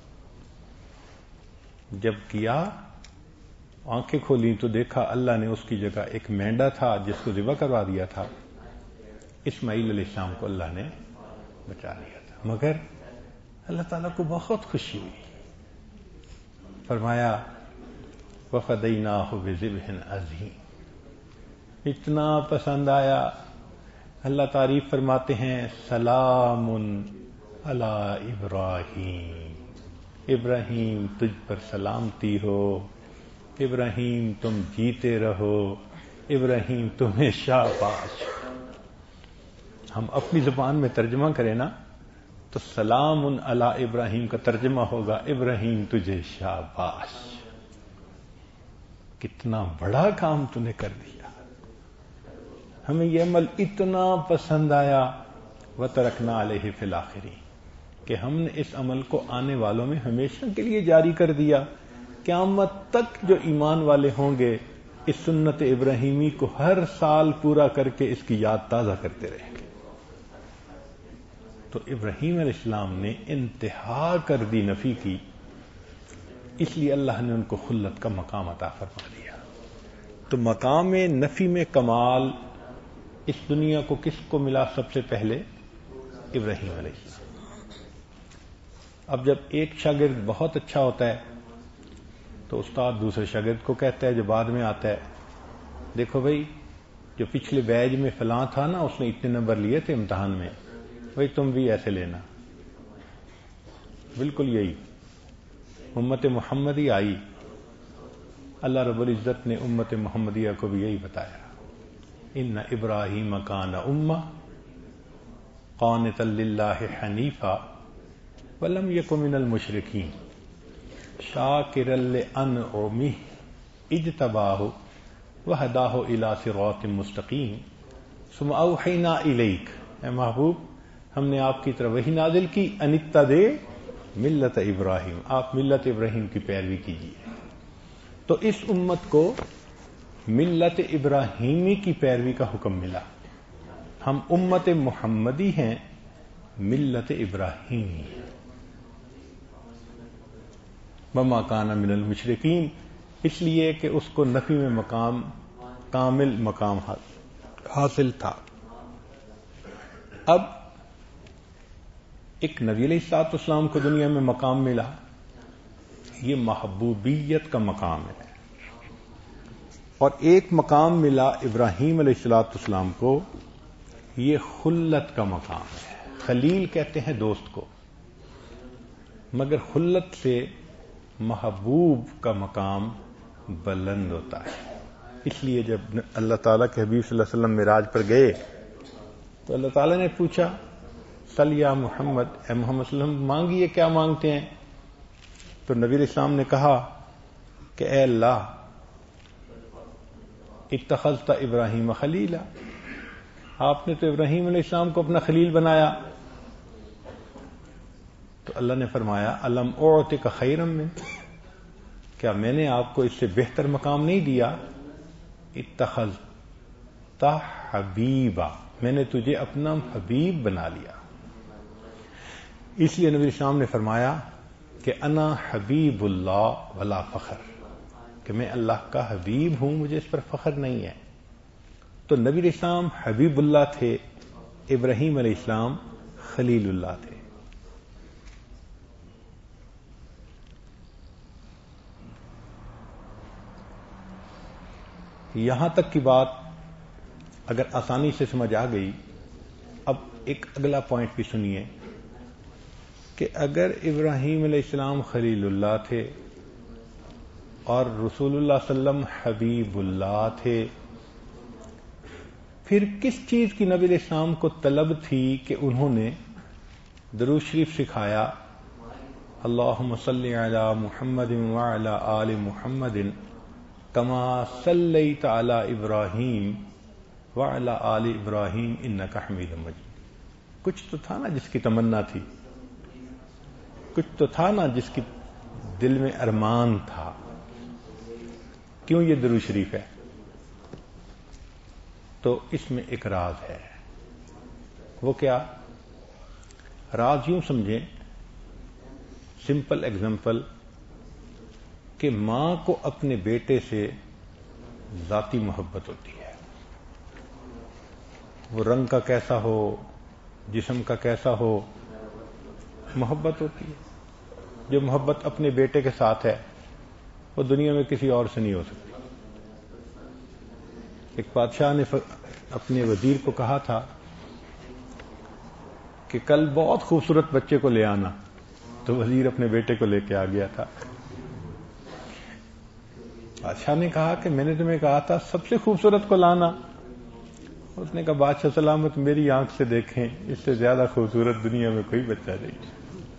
جب کیا آنکھیں کھولی تو دیکھا اللہ نے اس کی جگہ ایک مینڈا تھا جس کو ذبح کروا دیا تھا. اسماعیل علیہ السلام کو اللہ نے بچا لیا تھا. مگر اللہ تعالیٰ کو بہت خوشی ہوئی. فرمایا وَفَدَيْنَاهُ بِذِبْحٍ عَظِيمٍ. اتنا پسند آیا. اللہ تعریف فرماتے ہیں سلام علی ابراہیم. ابراہیم تجھ پر سلامتی ہو. ابراہیم تم جیتے رہو. ابراہیم تمہیں شاباش. ہم اپنی زبان میں ترجمہ کریں نا تو سلام علی ابراہیم کا ترجمہ ہوگا ابراہیم تجھے شاباش. کتنا بڑا کام تو نے کر دیا. ہمیں یہ عمل اتنا پسند آیا وَتَرَكْنَا عَلَيْهِ فِي الْآخِرِينَ کہ ہم نے اس عمل کو آنے والوں میں ہمیشہ کے لیے جاری کر دیا. قیامت تک جو ایمان والے ہوں گے اس سنت ابراہیمی کو ہر سال پورا کر کے اس کی یاد تازہ کرتے رہیں گے. تو ابراہیم علیہ السلام نے انتہا کر دی نفی کی، اس لیے اللہ نے ان کو خلت کا مقام عطا فرما دیا. تو مقام نفی میں کمال اس دنیا کو کس کو ملا؟ سب سے پہلے ابراہیم علیہ السلام. اب جب ایک شاگرد بہت اچھا ہوتا ہے تو استاد دوسرے شاگرد کو کہتا ہے جو بعد میں آتا ہے دیکھو بھائی جو پچھلے بیچ میں فلاں تھا نا اس نے اتنے نمبر لیے تھے امتحان میں، بھائی تم بھی ایسے لینا. بالکل یہی امت محمدی آئی. اللہ رب العزت نے امت محمدیہ کو بھی یہی بتایا ان ابراہیم کان امہ قانتا للہ حنیفا ولم یک من المشرکین شاکرا لانعمہ اجتباہ وہداہ الی صراط مستقیم ثم اوحینا الیک. اے محبوب ہم نے آپ کی طرف وحی نازل کی ان اتبع ملت ابراہیم، آپ ملت ابراہیم کی پیروی کیجیے. تو اس امت کو ملت ابراہیمی کی پیروی کا حکم ملا. ہم امت محمدی ہیں، ملت ابراہیمی ہیں. وما کان من المشرکین، اس لیے کہ اس کو نفی میں مقام کامل مقام حاصل تھا. اب ایک نبی علیہ الصلوۃ والسلام کو دنیا میں مقام ملا، یہ محبوبیت کا مقام ہے. اور ایک مقام ملا ابراہیم علیہ الصلوۃ والسلام کو، یہ خلت کا مقام ہے. خلیل کہتے ہیں دوست کو، مگر خلت سے محبوب کا مقام بلند ہوتا ہے. اس لیے جب اللہ تعالیٰ کے حبیب صلی اللہ علیہ وسلم معراج پر گئے تو اللہ تعالیٰ نے پوچھا صلی یا محمد، اے محمد صلی اللہ علیہ وسلم مانگیے کیا مانگتے ہیں؟ تو نبی علیہ السلام نے کہا کہ اے اللہ اتخذت ابراہیم خلیلا، آپ نے تو ابراہیم علیہ السلام کو اپنا خلیل بنایا. تو اللہ نے فرمایا الم اعطک خیرا من، کیا میں نے آپ کو اس سے بہتر مقام نہیں دیا؟ اتخذت حبیبا، میں نے تجھے اپنا حبیب بنا لیا. اس لیے نبی السلام نے فرمایا کہ انا حبیب اللہ ولا فخر، کہ میں اللہ کا حبیب ہوں، مجھے اس پر فخر نہیں ہے. تو نبی السلام حبیب اللہ تھے، ابراہیم علیہ السلام خلیل اللہ تھے. یہاں تک کی بات اگر آسانی سے سمجھ آ گئی، اب ایک اگلا پوائنٹ بھی سنیے کہ اگر ابراہیم علیہ السلام خلیل اللہ تھے اور رسول اللہ صلی اللہ علیہ وسلم حبیب اللہ تھے، پھر کس چیز کی نبی علیہ السلام کو طلب تھی کہ انہوں نے درود شریف سکھایا اللہم صلی علی محمد وعلی آل محمد کما صلیت علی ابراہیم وعلی آل ابراہیم انک حمید مجید. کچھ تو تھا نا جس کی تمنا تھی، کچھ تو تھا نا جس کی دل میں ارمان تھا کیوں یہ درود شریف ہے؟ تو اس میں ایک راز ہے. وہ کیا راز؟ یوں سمجھیں، سمپل ایگزامپل کہ ماں کو اپنے بیٹے سے ذاتی محبت ہوتی ہے. وہ رنگ کا کیسا ہو، جسم کا کیسا ہو، محبت ہوتی ہے. جو محبت اپنے بیٹے کے ساتھ ہے وہ دنیا میں کسی اور سے نہیں ہو سکتی. ایک بادشاہ نے اپنے وزیر کو کہا تھا کہ کل بہت خوبصورت بچے کو لے آنا، تو وزیر اپنے بیٹے کو لے کے آ گیا تھا. بادشاہ نے کہا کہ میں نے تمہیں کہا تھا سب سے خوبصورت کو لانا. اس نے کہا بادشاہ سلامت میری آنکھ سے دیکھیں، اس سے زیادہ خوبصورت دنیا میں کوئی بچہ نہیں.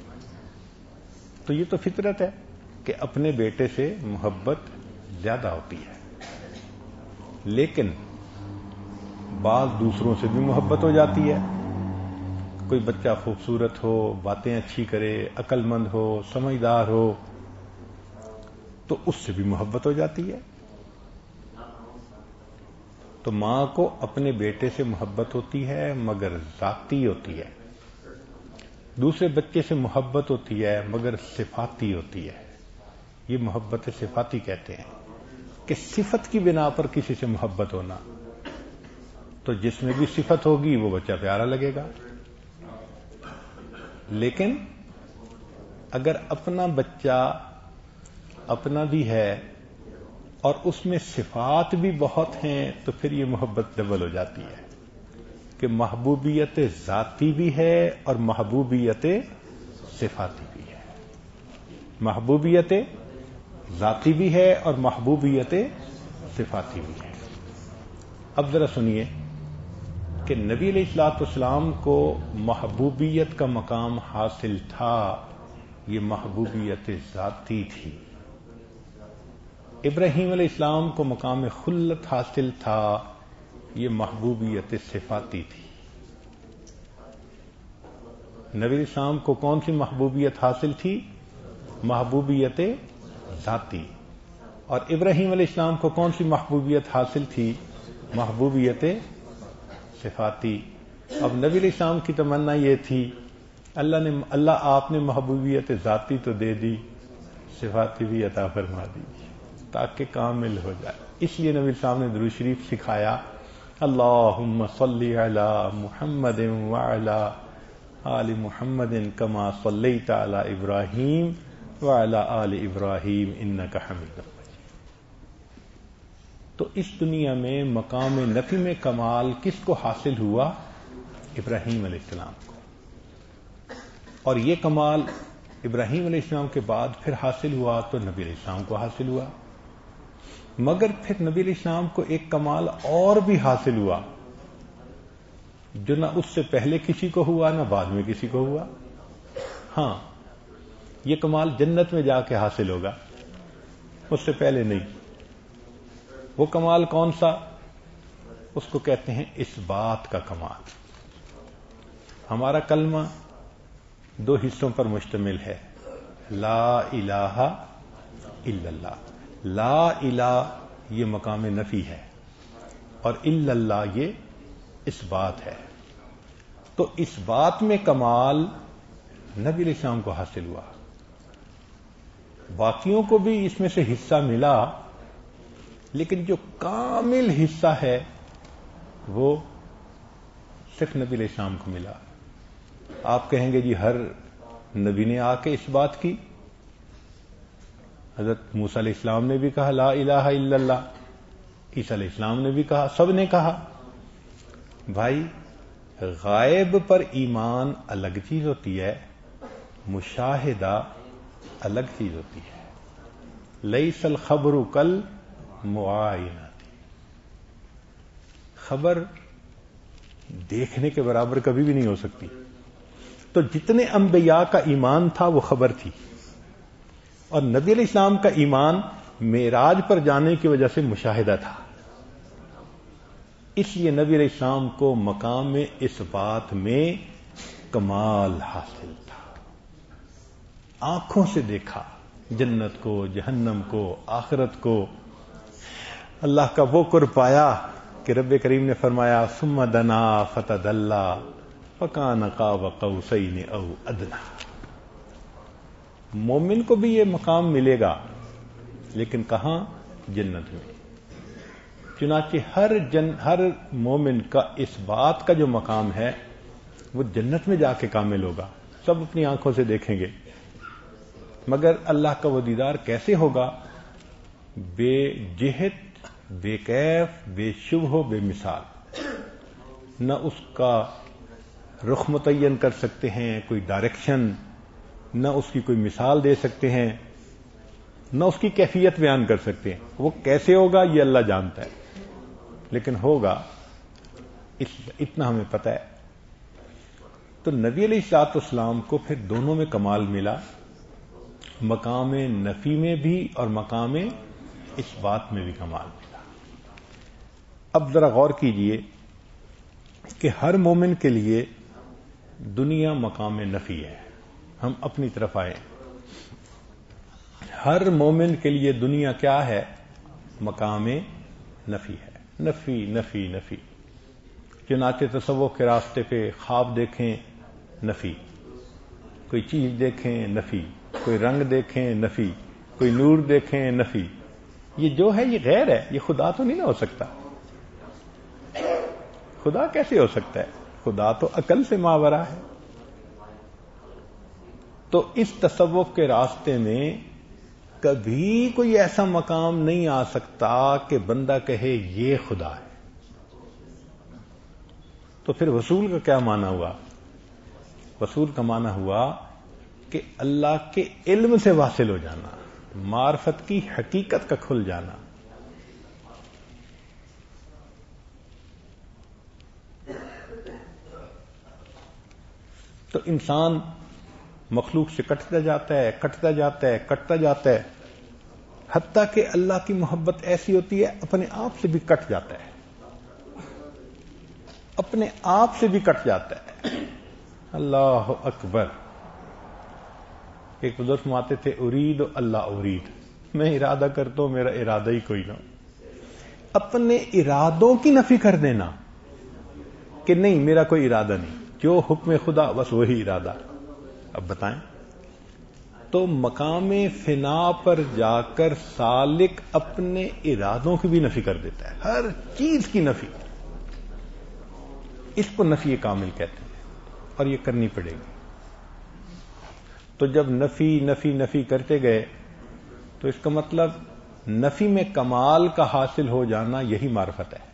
تو یہ تو فطرت ہے کہ اپنے بیٹے سے محبت زیادہ ہوتی ہے. لیکن بعض دوسروں سے بھی محبت ہو جاتی ہے. کوئی بچہ خوبصورت ہو، باتیں اچھی کرے، عقل مند ہو، سمجھدار ہو، تو اس سے بھی محبت ہو جاتی ہے. تو ماں کو اپنے بیٹے سے محبت ہوتی ہے مگر ذاتی ہوتی ہے. دوسرے بچے سے محبت ہوتی ہے مگر صفاتی ہوتی ہے. یہ محبت صفاتی کہتے ہیں کہ صفت کی بنا پر کسی سے محبت ہونا. تو جس میں بھی صفت ہوگی وہ بچہ پیارا لگے گا. لیکن اگر اپنا بچہ اپنا بھی ہے اور اس میں صفات بھی بہت ہیں تو پھر یہ محبت ڈبل ہو جاتی ہے کہ محبوبیت ذاتی بھی ہے اور محبوبیت صفاتی بھی ہے. محبوبیت ذاتی بھی ہے اور محبوبیت صفاتی بھی ہے. اب ذرا سنیے کہ نبی علیہ الصلوۃ والسلام کو محبوبیت کا مقام حاصل تھا، یہ محبوبیت ذاتی تھی. ابراہیم علیہ السلام کو مقام خلت حاصل تھا، یہ محبوبیت صفاتی تھی. نبی علیہ السلام کو کون سی محبوبیت حاصل تھی؟ محبوبیت ذاتی. اور ابراہیم علیہ السلام کو کون سی محبوبیت حاصل تھی؟ محبوبیت صفاتی. اب نبی علیہ السلام کی تمنا یہ تھی اللہ نے اللہ آپ نے محبوبیت ذاتی تو دے دی، صفاتی بھی عطا فرما دی تاکہ کامل ہو جائے. اس لیے نبی السلام نے درود شریف سکھایا، اللہم صلی علی محمد وعلی آل محمد کما صلیت علی ابراہیم وعلی آل ابراہیم انک حمید مجید. تو اس دنیا میں مقام نفی میں کمال کس کو حاصل ہوا؟ ابراہیم علیہ السلام کو. اور یہ کمال ابراہیم علیہ السلام کے بعد پھر حاصل ہوا تو نبی علیہ السلام کو حاصل ہوا. مگر پھر نبی علیہ السلام کو ایک کمال اور بھی حاصل ہوا جو نہ اس سے پہلے کسی کو ہوا نہ بعد میں کسی کو ہوا. ہاں یہ کمال جنت میں جا کے حاصل ہوگا، اس سے پہلے نہیں. وہ کمال کون سا؟ اس کو کہتے ہیں اس بات کا کمال. ہمارا کلمہ دو حصوں پر مشتمل ہے، لا الہ الا اللہ. لا الہ یہ مقام نفی ہے اور الا اللہ یہ اس بات ہے. تو اس بات میں کمال نبی علیہ السلام کو حاصل ہوا. باقیوں کو بھی اس میں سے حصہ ملا، لیکن جو کامل حصہ ہے وہ صرف نبی علیہ السلام کو ملا. آپ کہیں گے جی ہر نبی نے آ کے اس بات کی، حضرت موسیٰ علیہ السلام نے بھی کہا لا الہ الا اللہ، عیسیٰ علیہ السلام نے بھی کہا، سب نے کہا. بھائی غائب پر ایمان الگ چیز ہوتی ہے، مشاہدہ الگ چیز ہوتی ہے. لیس الخبر کل معائنۃ، خبر دیکھنے کے برابر کبھی بھی نہیں ہو سکتی. تو جتنے انبیاء کا ایمان تھا وہ خبر تھی، اور نبی علیہ السلام کا ایمان معراج پر جانے کی وجہ سے مشاہدہ تھا. اس لیے نبی علیہ السلام کو مقام اس بات میں کمال حاصل تھا. آنکھوں سے دیکھا جنت کو، جہنم کو، آخرت کو، اللہ کا وہ قرب پایا کہ رب کریم نے فرمایا ثم دنا فتدلا فکان قاب قوسین او ادنا. مومن کو بھی یہ مقام ملے گا، لیکن کہاں؟ جنت میں. چنانچہ ہر جن ہر مومن کا اس بات کا جو مقام ہے وہ جنت میں جا کے کامل ہوگا. سب اپنی آنکھوں سے دیکھیں گے، مگر اللہ کا وہ دیدار کیسے ہوگا؟ بے جہت، بے کیف، بے شبہ، بے مثال. نہ اس کا رخ متعین کر سکتے ہیں، کوئی ڈائریکشن، نہ اس کی کوئی مثال دے سکتے ہیں، نہ اس کی کیفیت بیان کر سکتے ہیں. وہ کیسے ہوگا یہ اللہ جانتا ہے، لیکن ہوگا اتنا ہمیں پتہ ہے. تو نبی علیہ الصلوۃ والسلام کو پھر دونوں میں کمال ملا، مقام نفی میں بھی اور مقام اس بات میں بھی کمال ملا. اب ذرا غور کیجئے کہ ہر مومن کے لیے دنیا مقام نفی ہے. ہم اپنی طرف آئے. ہر مومن کے لیے دنیا کیا ہے؟ مقام نفی ہے. نفی نفی نفی. چنانچہ تصوف کے راستے پہ خواب دیکھیں نفی، کوئی چیز دیکھیں نفی، کوئی رنگ دیکھیں نفی، کوئی نور دیکھیں نفی. یہ جو ہے یہ غیر ہے، یہ خدا تو نہیں نہ ہو سکتا. خدا کیسے ہو سکتا ہے؟ خدا تو عقل سے ماورا ہے. تو اس تصوف کے راستے میں کبھی کوئی ایسا مقام نہیں آ سکتا کہ بندہ کہے یہ خدا ہے. تو پھر وصول کا کیا معنی ہوا؟ وصول کا معنی ہوا کہ اللہ کے علم سے واصل ہو جانا، معرفت کی حقیقت کا کھل جانا. تو انسان مخلوق سے کٹتا جاتا ہے، کٹتا جاتا ہے، کٹتا جاتا ہے، حتیٰ کہ اللہ کی محبت ایسی ہوتی ہے اپنے آپ سے بھی کٹ جاتا ہے، اپنے آپ سے بھی کٹ جاتا ہے. اللہ اکبر. ایک بزرگ فرماتے تھے ارید اللہ ارید، میں ارادہ کرتا ہوں میرا ارادہ ہی کوئی نہ. اپنے ارادوں کی نفی کر دینا کہ نہیں میرا کوئی ارادہ نہیں، جو حکم خدا بس وہی ارادہ. اب بتائیں، تو مقام فنا پر جا کر سالک اپنے ارادوں کی بھی نفی کر دیتا ہے، ہر چیز کی نفی. اس کو نفی کامل کہتے ہیں اور یہ کرنی پڑے گی. تو جب نفی نفی نفی کرتے گئے تو اس کا مطلب نفی میں کمال کا حاصل ہو جانا یہی معرفت ہے.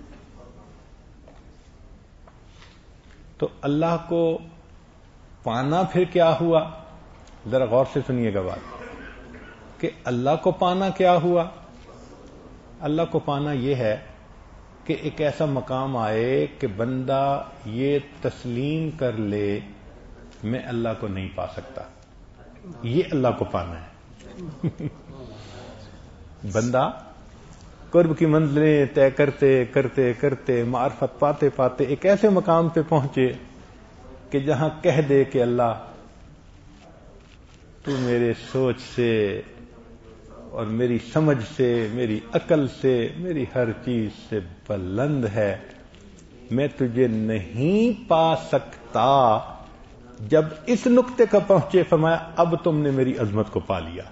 تو اللہ کو پانا پھر کیا ہوا؟ ذرا غور سے سنیے گا بات کہ اللہ کو پانا کیا ہوا. اللہ کو پانا یہ ہے کہ ایک ایسا مقام آئے کہ بندہ یہ تسلیم کر لے میں اللہ کو نہیں پا سکتا. یہ اللہ کو پانا ہے. بندہ قرب کی منزلیں طے کرتے کرتے کرتے معرفت پاتے پاتے ایک ایسے مقام پہ پہنچے کہ جہاں کہہ دے کہ اللہ تو میرے سوچ سے اور میری سمجھ سے، میری عقل سے، میری ہر چیز سے بلند ہے، میں تجھے نہیں پا سکتا. جب اس نقطے کا پہنچے فرمایا اب تم نے میری عظمت کو پا لیا.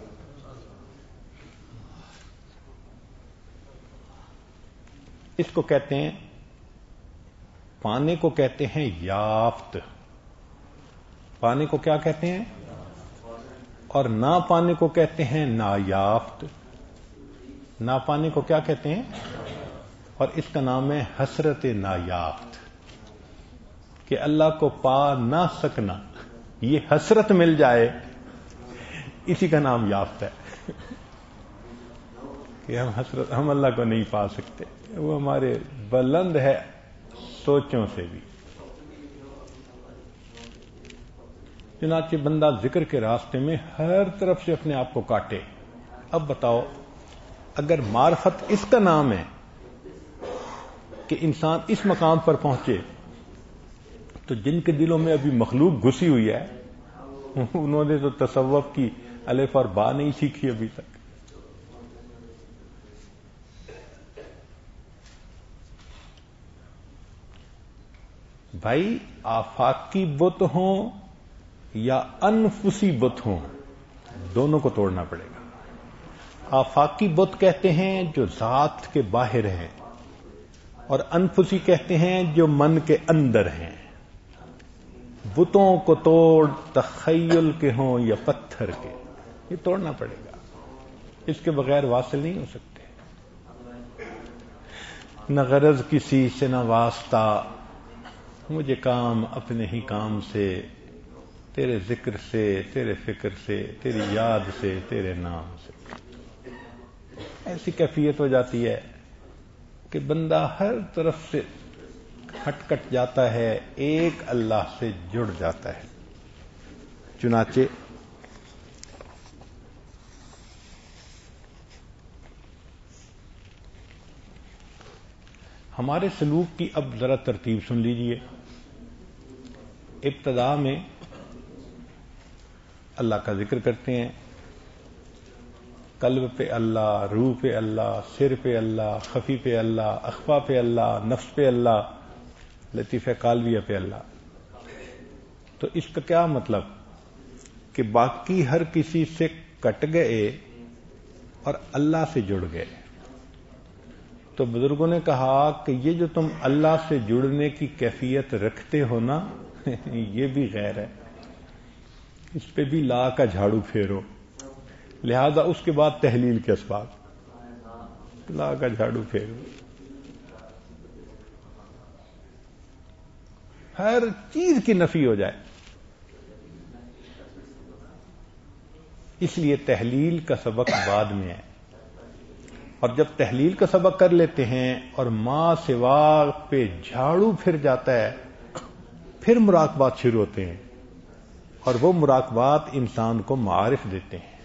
اس کو کہتے ہیں، پانے کو کہتے ہیں یافت. پانے کو کیا کہتے ہیں؟ اور نہ پانے کو کہتے ہیں نایافت. نہ پانے کو کیا کہتے ہیں؟ اور اس کا نام ہے حسرت نایافت، کہ اللہ کو پا نہ سکنا، یہ حسرت مل جائے، اسی کا نام یافت ہے. کہ ہم حسرت ہم اللہ کو نہیں پا سکتے، وہ ہمارے بلند ہے سوچوں سے بھی. چنانچہ بندہ ذکر کے راستے میں ہر طرف سے اپنے آپ کو کاٹے. اب بتاؤ، اگر معرفت اس کا نام ہے کہ انسان اس مقام پر پہنچے، تو جن کے دلوں میں ابھی مخلوق گھسی ہوئی ہے انہوں نے تو تصوف کی الف اور با نہیں سیکھی ابھی تک. بھائی آفاقی بت ہوں یا انفسی بت ہوں، دونوں کو توڑنا پڑے گا۔ آفاقی بت کہتے ہیں جو ذات کے باہر ہیں، اور انفسی کہتے ہیں جو من کے اندر ہیں۔ بتوں کو توڑ تخیل کے ہوں یا پتھر کے، یہ توڑنا پڑے گا، اس کے بغیر واصل نہیں ہو سکتے۔ نہ غرض کسی سے نہ واسطہ، مجھے کام اپنے ہی کام سے، تیرے ذکر سے، تیرے فکر سے، تیری یاد سے، تیرے نام سے۔ ایسی کیفیت ہو جاتی ہے کہ بندہ ہر طرف سے ہٹ کٹ جاتا ہے، ایک اللہ سے جڑ جاتا ہے۔ چنانچہ ہمارے سلوک کی اب ذرا ترتیب سن لیجئے۔ ابتدا میں اللہ کا ذکر کرتے ہیں، قلب پہ اللہ، روح پہ اللہ، سر پہ اللہ، خفی پہ اللہ، اخفا پہ اللہ، نفس پہ اللہ، لطیفہ قالبیہ پہ اللہ۔ تو اس کا کیا مطلب کہ باقی ہر کسی سے کٹ گئے اور اللہ سے جڑ گئے۔ تو بزرگوں نے کہا کہ یہ جو تم اللہ سے جڑنے کی کیفیت رکھتے ہو نا، یہ بھی غیر ہے، اس پہ بھی لا کا جھاڑو پھیرو۔ لہذا اس کے بعد تحلیل کے اسباب، لا کا جھاڑو پھیرو، ہر چیز کی نفی ہو جائے۔ اس لیے تحلیل کا سبق بعد میں ہے، اور جب تحلیل کا سبق کر لیتے ہیں اور ما سوا پہ جھاڑو پھر جاتا ہے، پھر مراقبات شروع ہوتے ہیں، اور وہ مراقبات انسان کو معارف دیتے ہیں۔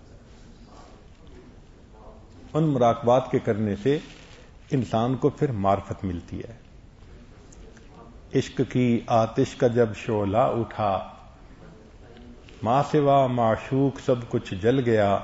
ان مراقبات کے کرنے سے انسان کو پھر معرفت ملتی ہے۔ عشق کی آتش کا جب شعلہ اٹھا، ما سوا معشوق سب کچھ جل گیا،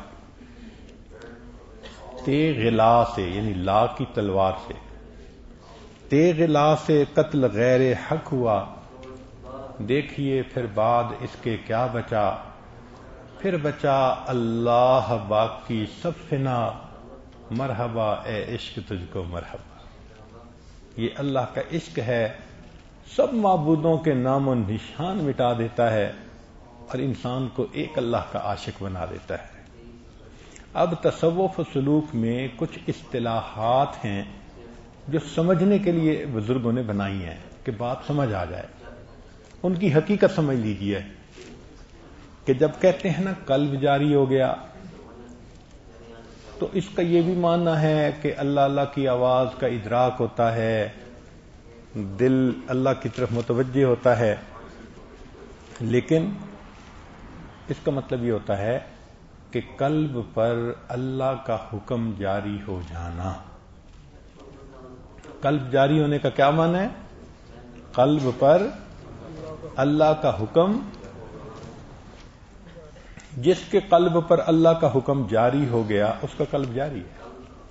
تیغ لا سے یعنی لا کی تلوار سے، تیغ لا سے قتل غیر حق ہوا، دیکھیے پھر بعد اس کے کیا بچا، پھر بچا اللہ باقی سب فنا، مرحبا اے عشق تجھ کو مرحبا۔ یہ اللہ کا عشق ہے، سب معبودوں کے نام و نشان مٹا دیتا ہے اور انسان کو ایک اللہ کا عاشق بنا دیتا ہے۔ اب تصوف و سلوک میں کچھ اصطلاحات ہیں جو سمجھنے کے لیے بزرگوں نے بنائی ہیں کہ بات سمجھ آ جائے، ان کی حقیقت سمجھ لیجیے۔ کہ جب کہتے ہیں نا قلب جاری ہو گیا، تو اس کا یہ بھی معنی ہے کہ اللہ اللہ کی آواز کا ادراک ہوتا ہے، دل اللہ کی طرف متوجہ ہوتا ہے، لیکن اس کا مطلب یہ ہوتا ہے کہ قلب پر اللہ کا حکم جاری ہو جانا۔ قلب جاری ہونے کا کیا معنی ہے؟ قلب پر اللہ کا حکم، جس کے قلب پر اللہ کا حکم جاری ہو گیا اس کا قلب جاری ہے۔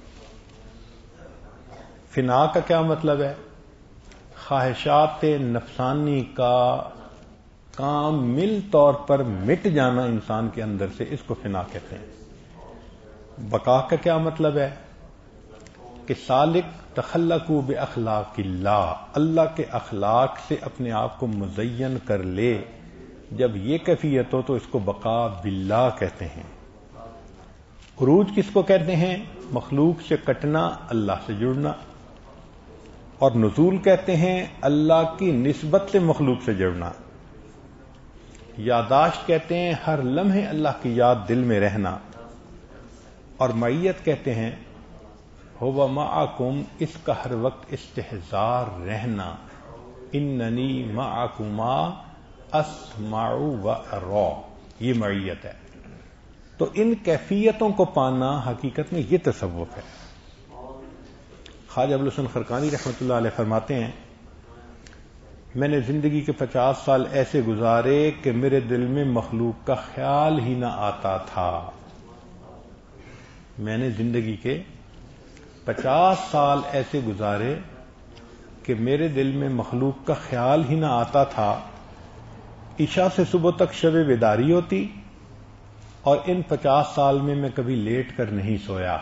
فنا کا کیا مطلب ہے؟ خواہشات نفسانی کا کامل طور پر مٹ جانا انسان کے اندر سے، اس کو فنا کہتے ہیں۔ بقا کا کیا مطلب ہے؟ کہ سالک تخلقوا باخلاق اللہ، اللہ کے اخلاق سے اپنے آپ کو مزین کر لے، جب یہ کیفیت ہو تو اس کو بقا باللہ کہتے ہیں۔ عروج کس کو کہتے ہیں؟ مخلوق سے کٹنا، اللہ سے جڑنا۔ اور نزول کہتے ہیں اللہ کی نسبت سے مخلوق سے جڑنا۔ یاداشت کہتے ہیں ہر لمحے اللہ کی یاد دل میں رہنا۔ اور معیت کہتے ہیں ہو معکم، اس کا ہر وقت استحضار رہنا، اننی معکما اسمع و ارا، یہ معیت ہے۔ تو ان کیفیتوں کو پانا حقیقت میں یہ تصوف ہے۔ خواجہ ابوالحسن خرقانی رحمۃ اللہ علیہ فرماتے ہیں، میں نے زندگی کے پچاس سال ایسے گزارے کہ میرے دل میں مخلوق کا خیال ہی نہ آتا تھا۔ میں نے زندگی کے پچاس سال ایسے گزارے کہ میرے دل میں مخلوق کا خیال ہی نہ آتا تھا، عشاء سے صبح تک شب بیداری ہوتی، اور ان پچاس سال میں میں کبھی لیٹ کر نہیں سویا.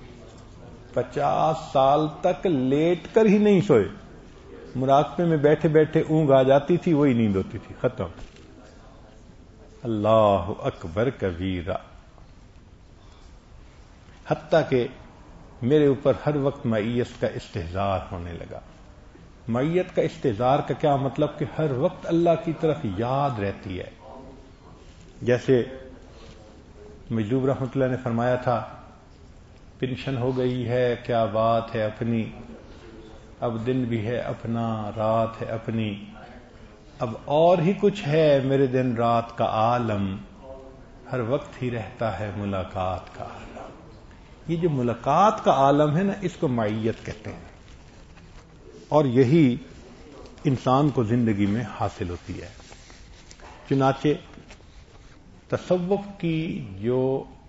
پچاس سال تک لیٹ کر ہی نہیں سوئے. مراقبے میں بیٹھے بیٹھے اونگ آ جاتی تھی، وہی نیند ہوتی تھی، ختم. اللہ اکبر کبیرہ. حتیٰ کہ میرے اوپر ہر وقت معیت کا استحضار ہونے لگا. معیت کا استحضار کا کیا مطلب؟ کہ ہر وقت اللہ کی طرف یاد رہتی ہے. جیسے مجذوب رحمۃ اللہ نے فرمایا تھا، پینشن ہو گئی ہے، کیا بات ہے اپنی، اب دن بھی ہے اپنا، رات ہے اپنی، اب اور ہی کچھ ہے میرے دن رات کا عالم، ہر وقت ہی رہتا ہے ملاقات کا عالم. یہ جو ملاقات کا عالم ہے نا، اس کو معیت کہتے ہیں، اور یہی انسان کو زندگی میں حاصل ہوتی ہے. چنانچہ تصوف کی جو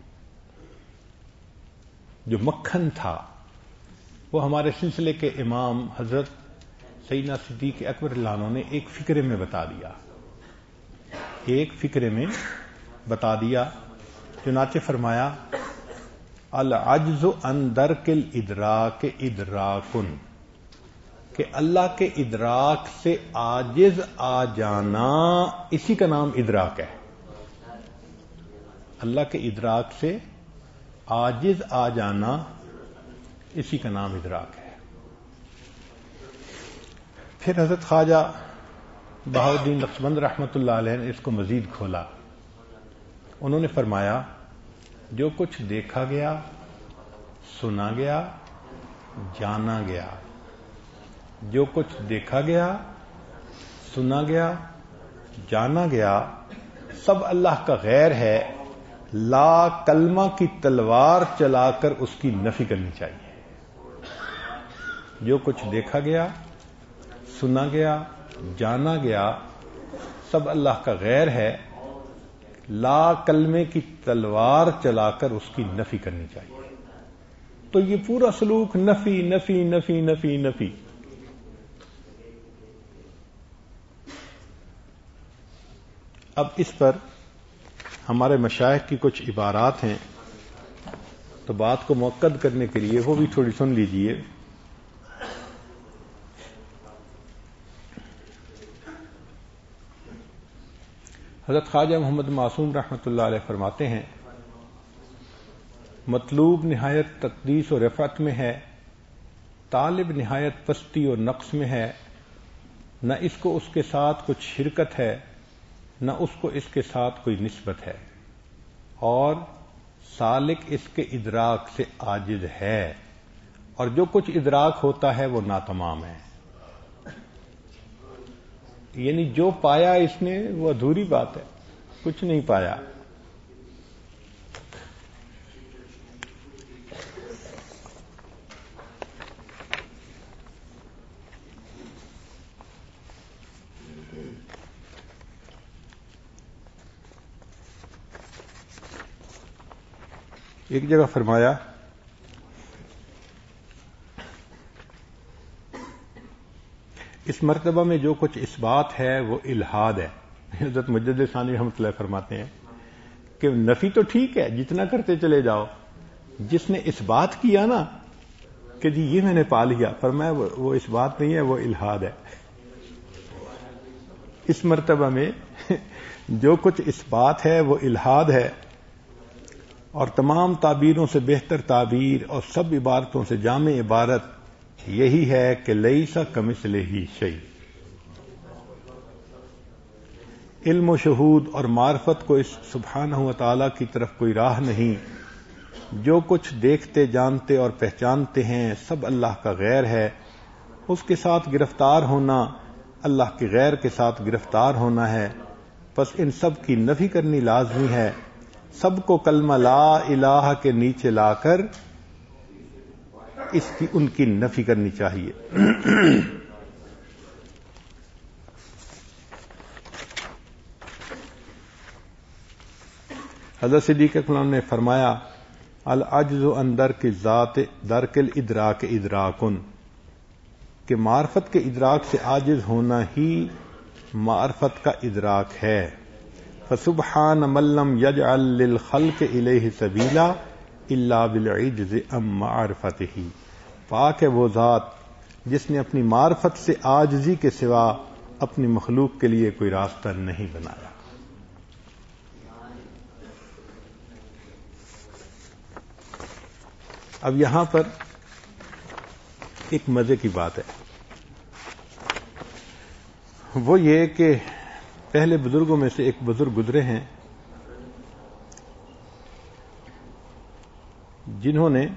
جو مکھن تھا وہ ہمارے سلسلے کے امام حضرت سیدنا صدیق اکبر اللہ عنہ نے ایک فکرے میں بتا دیا ایک فکرے میں بتا دیا چنانچہ فرمایا، العجز عن درک الادراک ادراکن، کہ اللہ کے ادراک سے عاجز آ جانا، اسی کا نام ادراک ہے. اللہ کے ادراک سے عاجز آ جانا، اسی کا نام ادراک ہے. پھر حضرت خواجہ بہاؤالدین نقشبند رحمۃ اللہ علیہ نے اس کو مزید کھولا. انہوں نے فرمایا، جو کچھ دیکھا گیا، سنا گیا، جانا گیا، جو کچھ دیکھا گیا، سنا گیا، جانا گیا، سب اللہ کا غیر ہے. لا کلمہ کی تلوار چلا کر اس کی نفی کرنی چاہیے. جو کچھ دیکھا گیا، سنا گیا، جانا گیا، سب اللہ کا غیر ہے. لا کلمے کی تلوار چلا کر اس کی نفی کرنی چاہیے. تو یہ پورا سلوک نفی نفی نفی نفی نفی. اب اس پر ہمارے مشائخ کی کچھ عبارات ہیں، تو بات کو مؤکد کرنے کے لیے وہ بھی تھوڑی سن لیجئے. حضرت خواجہ محمد معصوم رحمۃ اللہ علیہ فرماتے ہیں، مطلوب نہایت تقدیس و رفعت میں ہے، طالب نہایت پستی اور نقص میں ہے. نہ اس کو اس کے ساتھ کچھ شرکت ہے، نہ اس کو اس کے ساتھ کوئی نسبت ہے، اور سالک اس کے ادراک سے عاجز ہے، اور جو کچھ ادراک ہوتا ہے وہ ناتمام ہے. یعنی جو پایا اس نے وہ ادھوری بات ہے، کچھ نہیں پایا. ایک جگہ فرمایا، اس مرتبہ میں جو کچھ اس بات ہے وہ الہاد ہے. حضرت مجدد ثانی رحمۃ اللہ فرماتے ہیں کہ نفی تو ٹھیک ہے، جتنا کرتے چلے جاؤ، جس نے اس بات کیا نا کہ جی یہ میں نے پا لیا، فرمایا وہ اس بات نہیں ہے، وہ الہاد ہے. اس مرتبہ میں جو کچھ اس بات ہے وہ الہاد ہے، اور تمام تعبیروں سے بہتر تعبیر اور سب عبارتوں سے جامع عبارت یہی ہے کہ لیسا کمثلہ شیء. علم و شہود اور معرفت کو اس سبحانہ و تعالی کی طرف کوئی راہ نہیں. جو کچھ دیکھتے، جانتے اور پہچانتے ہیں سب اللہ کا غیر ہے. اس کے ساتھ گرفتار ہونا اللہ کے غیر کے ساتھ گرفتار ہونا ہے. پس ان سب کی نفی کرنی لازمی ہے. سب کو کلمہ لا الہ کے نیچے لا کر اس کی ان کی نفی کرنی چاہیے. حضرت صدیق اکبر نے فرمایا، العجز عن درک ذات درک الادراک ادراکن، کہ معرفت کے ادراک سے عاجز ہونا ہی معرفت کا ادراک ہے. فسبحان من لم یجعل للخلق الیہ سبیلا الا بالعجز عن معرفته. پاک ہے وہ ذات جس نے اپنی معرفت سے عاجزی کے سوا اپنی مخلوق کے لیے کوئی راستہ نہیں بنایا. اب یہاں پر ایک مزے کی بات ہے، وہ یہ کہ پہلے بزرگوں میں سے ایک بزرگ گزرے ہیں جنہوں نے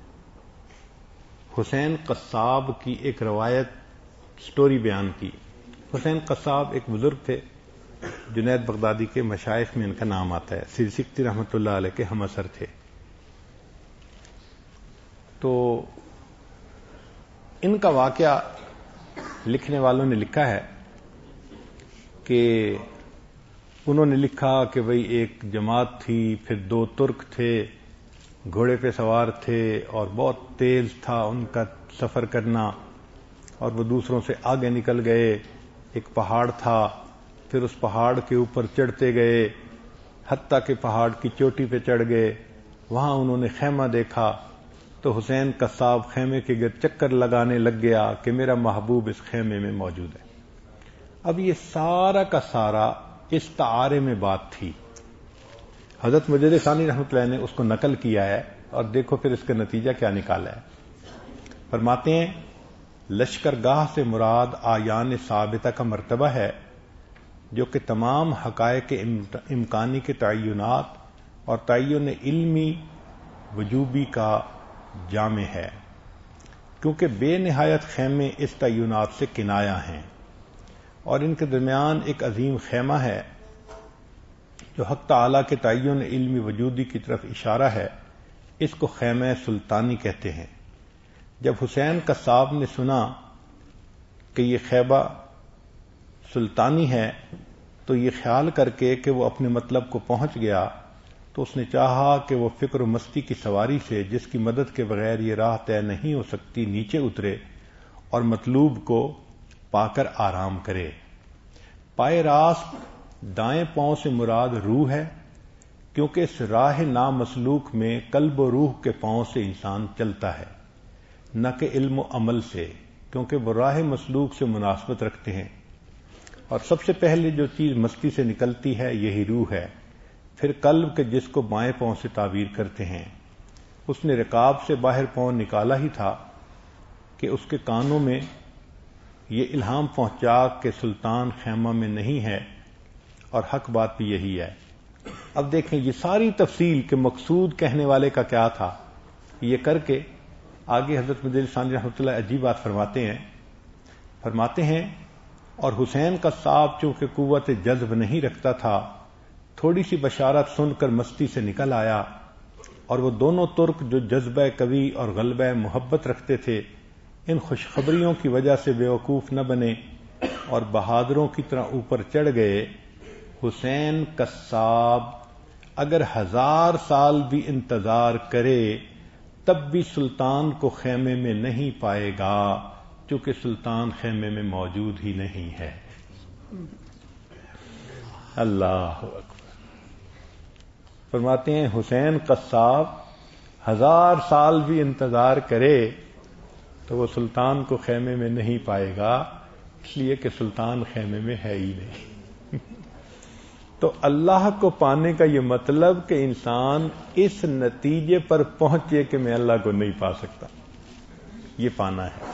حسین قصاب کی ایک روایت سٹوری بیان کی. حسین قصاب ایک بزرگ تھے، جنید بغدادی کے مشائخ میں ان کا نام آتا ہے. سیر سکتی رحمۃ اللہ علیہ کے ہم اثر تھے. تو ان کا واقعہ لکھنے والوں نے لکھا ہے کہ انہوں نے لکھا کہ بھئی ایک جماعت تھی، پھر دو ترک تھے، گھوڑے پہ سوار تھے اور بہت تیز تھا ان کا سفر کرنا، اور وہ دوسروں سے آگے نکل گئے. ایک پہاڑ تھا، پھر اس پہاڑ کے اوپر چڑھتے گئے حتیٰ کہ پہاڑ کی چوٹی پہ چڑھ گئے. وہاں انہوں نے خیمہ دیکھا تو حسین قصاب خیمے کے گرد چکر لگانے لگ گیا کہ میرا محبوب اس خیمے میں موجود ہے. اب یہ سارا کا سارا استعارے میں بات تھی. حضرت مجدد ثانی رحمۃ اللہ نے اس کو نقل کیا ہے، اور دیکھو پھر اس کا نتیجہ کیا نکالا ہے. فرماتے ہیں لشکرگاہ سے مراد آیان ثابتہ کا مرتبہ ہے جو کہ تمام حقائق امکانی کے تعینات اور تعین علمی وجوبی کا جامع ہے، کیونکہ بے نہایت خیمے اس تعینات سے کنایہ ہیں، اور ان کے درمیان ایک عظیم خیمہ ہے جو حق تعالی کے تعین علمی وجودی کی طرف اشارہ ہے. اس کو خیمہ سلطانی کہتے ہیں. جب حسین قصاب نے سنا کہ یہ خیمہ سلطانی ہے تو یہ خیال کر کے کہ وہ اپنے مطلب کو پہنچ گیا تو اس نے چاہا کہ وہ فکر و مستی کی سواری سے جس کی مدد کے بغیر یہ راہ طے نہیں ہو سکتی نیچے اترے اور مطلوب کو پا کر آرام کرے. پائے راست دائیں پاؤں سے مراد روح ہے، کیونکہ اس راہ نامسلوک میں قلب و روح کے پاؤں سے انسان چلتا ہے، نہ کہ علم و عمل سے، کیونکہ وہ راہ مسلوک سے مناسبت رکھتے ہیں. اور سب سے پہلے جو چیز مستی سے نکلتی ہے یہی روح ہے، پھر قلب کے جس کو بائیں پاؤں سے تعبیر کرتے ہیں. اس نے رکاب سے باہر پاؤں نکالا ہی تھا کہ اس کے کانوں میں یہ الہام پہنچا کہ سلطان خیمہ میں نہیں ہے، اور حق بات بھی یہی ہے. اب دیکھیں یہ ساری تفصیل کہ مقصود کہنے والے کا کیا تھا، یہ کر کے آگے حضرت مجدد ثانی رحمۃ اللہ عجیب بات فرماتے ہیں فرماتے ہیں اور حسین قصاب چونکہ قوت جذب نہیں رکھتا تھا، تھوڑی سی بشارت سن کر مستی سے نکل آیا، اور وہ دونوں ترک جو جذبہ قوی اور غلبہ محبت رکھتے تھے ان خوشخبریوں کی وجہ سے بیوقوف نہ بنے اور بہادروں کی طرح اوپر چڑھ گئے. حسین قصاب اگر ہزار سال بھی انتظار کرے تب بھی سلطان کو خیمے میں نہیں پائے گا، چونکہ سلطان خیمے میں موجود ہی نہیں ہے. اللہ اکبر. فرماتے ہیں حسین قصاب ہزار سال بھی انتظار کرے تو وہ سلطان کو خیمے میں نہیں پائے گا، اس لیے کہ سلطان خیمے میں ہے ہی نہیں. تو اللہ کو پانے کا یہ مطلب کہ انسان اس نتیجے پر پہنچے کہ میں اللہ کو نہیں پا سکتا، یہ پانا ہے.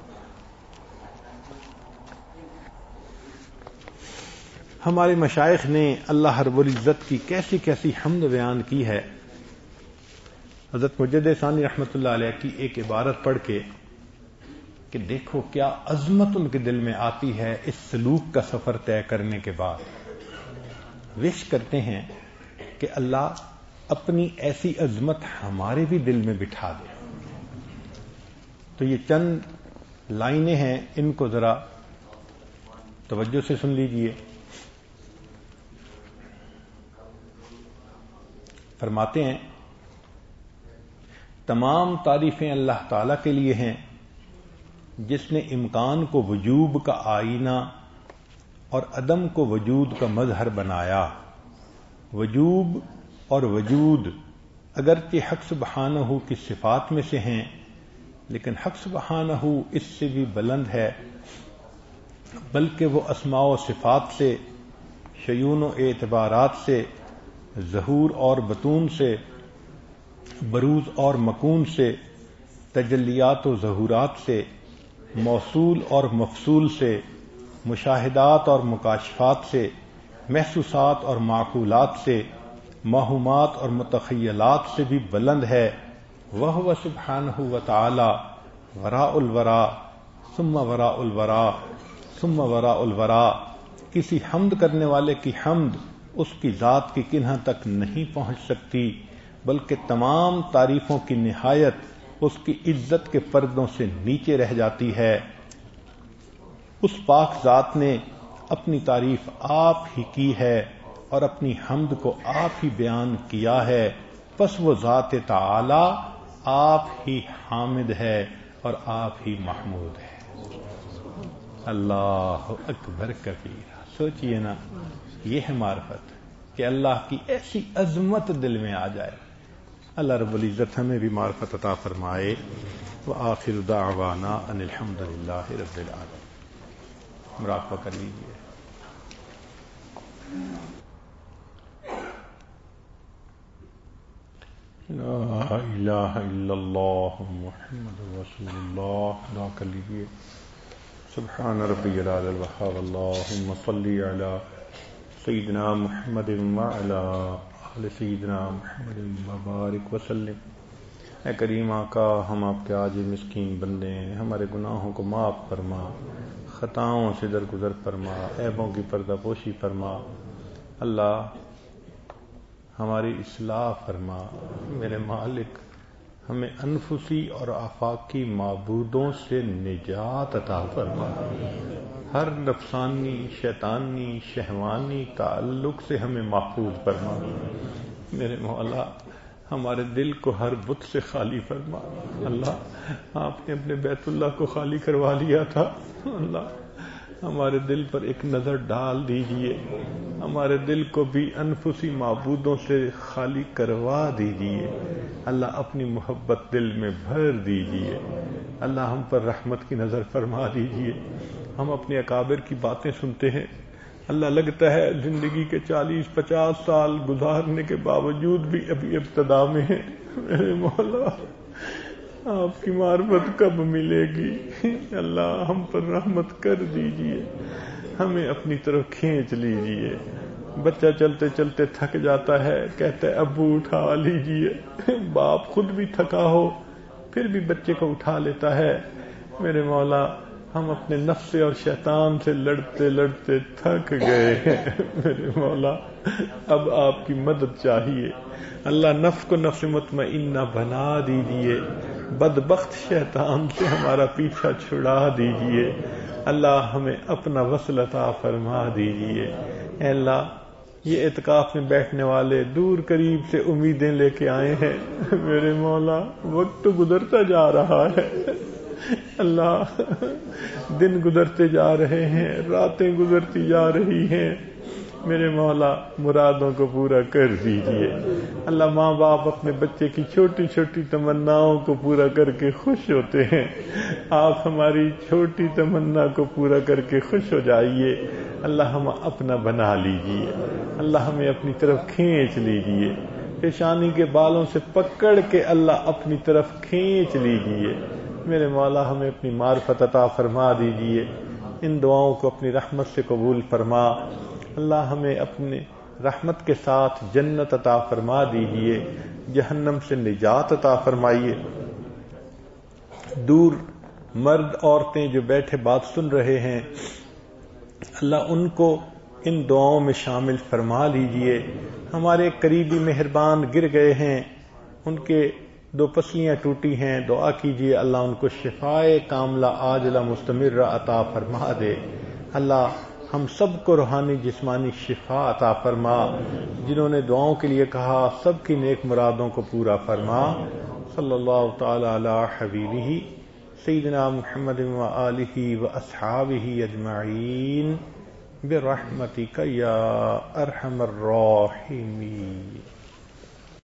ہمارے مشائخ نے اللہ رب العزت کی کیسی کیسی حمد بیان کی ہے. حضرت مجدد ثانی رحمۃ اللہ علیہ کی ایک عبارت پڑھ کے کہ دیکھو کیا عظمت ان کے دل میں آتی ہے اس سلوک کا سفر طے کرنے کے بعد. وش کرتے ہیں کہ اللہ اپنی ایسی عظمت ہمارے بھی دل میں بٹھا دے. تو یہ چند لائنیں ہیں، ان کو ذرا توجہ سے سن لیجئے. فرماتے ہیں تمام تعریفیں اللہ تعالی کے لیے ہیں جس نے امکان کو وجوب کا آئینہ اور عدم کو وجود کا مظہر بنایا۔ وجوب اور وجود اگرچہ حق سبحانہ کی صفات میں سے ہیں، لیکن حق سبحانہ اس سے بھی بلند ہے، بلکہ وہ اسماء و صفات سے، شیون و اعتبارات سے، ظہور اور بطون سے، بروز اور مکون سے، تجلیات و ظہورات سے، موصول اور مفصول سے، مشاہدات اور مکاشفات سے، محسوسات اور معقولات سے، موہومات اور متخیلات سے بھی بلند ہے۔ وَهُوَ سبحانہ وتعالی وراء الورا ثم وراء الورا ثم وراء الورا۔ کسی حمد کرنے والے کی حمد اس کی ذات کی کنہ تک نہیں پہنچ سکتی، بلکہ تمام تعریفوں کی نہایت اس کی عزت کے پردوں سے نیچے رہ جاتی ہے۔ اس پاک ذات نے اپنی تعریف آپ ہی کی ہے اور اپنی حمد کو آپ ہی بیان کیا ہے، پس وہ ذات تعالی آپ ہی حامد ہے اور آپ ہی محمود ہے۔ اللہ اکبر کبیرہ۔ سوچئے نا، یہ ہے معرفت کہ اللہ کی ایسی عظمت دل میں آ جائے۔ اللہ رب العزت ہمیں بھی معرفت عطا فرمائے۔ وآخر دعوانا ان الحمد للہ رب العالمین۔ مراقبہ کر لیجیے۔ لا الہ الا اللہ محمد رسول اللہ۔ دعا کر لیجیے۔ سبحان ربی العلی الوہاب، اللہم صلی علی سیدنا محمد وعلی آل سیدنا محمد وبارک وسلم۔ اے کریم آقا، ہم آپ کے عاجز مسکین بندے ہیں، ہمارے گناہوں کو معاف فرما، خطاؤں سے درگزر فرما، عیبوں کی پردہ پوشی فرما۔ اللہ ہماری اصلاح فرما۔ میرے مالک، ہمیں انفسی اور آفاقی معبودوں سے نجات عطا فرما، ہر نفسانی، شیطانی، شہوانی تعلق سے ہمیں محفوظ فرما۔ میرے مولا، ہمارے دل کو ہر بت سے خالی فرما۔ اللہ، آپ نے اپنے بیت اللہ کو خالی کروا لیا تھا، اللہ ہمارے دل پر ایک نظر ڈال دیجئے، ہمارے دل کو بھی انفسی معبودوں سے خالی کروا دیجئے۔ اللہ اپنی محبت دل میں بھر دیجئے۔ اللہ ہم پر رحمت کی نظر فرما دیجئے۔ ہم اپنے اکابر کی باتیں سنتے ہیں، اللہ لگتا ہے زندگی کے چالیس پچاس سال گزارنے کے باوجود بھی ابھی ابتدا میں ہیں۔ میرے مولا، آپ کی معرفت کب ملے گی؟ اللہ ہم پر رحمت کر دیجئے، ہمیں اپنی طرف کھینچ لیجئے۔ بچہ چلتے چلتے تھک جاتا ہے، کہتا ہے ابو اٹھا لیجئے۔ باپ خود بھی تھکا ہو پھر بھی بچے کو اٹھا لیتا ہے۔ میرے مولا، ہم اپنے نفس اور شیطان سے لڑتے لڑتے تھک گئے ہیں۔ میرے مولا، اب آپ کی مدد چاہیے۔ اللہ نفس کو نفس مطمئنہ بنا دیجئے، بدبخت شیطان سے ہمارا پیچھا چھڑا دیجئے۔ اللہ ہمیں اپنا وصل عطا فرما دیجئے۔ اے اللہ، یہ اعتکاف میں بیٹھنے والے دور قریب سے امیدیں لے کے آئے ہیں، میرے مولا وقت تو گزرتا جا رہا ہے، اللہ دن گزرتے جا رہے ہیں، راتیں گزرتی جا رہی ہیں، میرے مولا مرادوں کو پورا کر دیجئے۔ اللہ، ماں باپ اپنے بچے کی چھوٹی چھوٹی تمناؤں کو پورا کر کے خوش ہوتے ہیں، آپ ہماری چھوٹی تمنا کو پورا کر کے خوش ہو جائیے۔ اللہ ہم اپنا بنا لیجئے، اللہ ہمیں اپنی طرف کھینچ لیجئے، پیشانی کے بالوں سے پکڑ کے اللہ اپنی طرف کھینچ لیجئے۔ میرے مولا، ہمیں اپنی معرفت عطا فرما دیجئے، ان دعاؤں کو اپنی رحمت سے قبول فرما۔ اللہ ہمیں اپنے رحمت کے ساتھ جنت عطا فرما دیجئے، جہنم سے نجات عطا فرمائیے۔ دور مرد عورتیں جو بیٹھے بات سن رہے ہیں، اللہ ان کو ان دعاؤں میں شامل فرما لیجئے۔ ہمارے قریبی مہربان گر گئے ہیں، ان کے دو پسلیاں ٹوٹی ہیں، دعا کیجئے اللہ ان کو شفائے کاملہ عاجلہ مستمرہ عطا فرما دے۔ اللہ ہم سب کو روحانی جسمانی شفا عطا فرما، جنہوں نے دعاؤں کے لیے کہا سب کی نیک مرادوں کو پورا فرما۔ صلی اللہ تعالی علی حبیبہ سیدنا محمد و آلہ و اصحابہ اجمعین برحمتک یا ارحم الراحمین.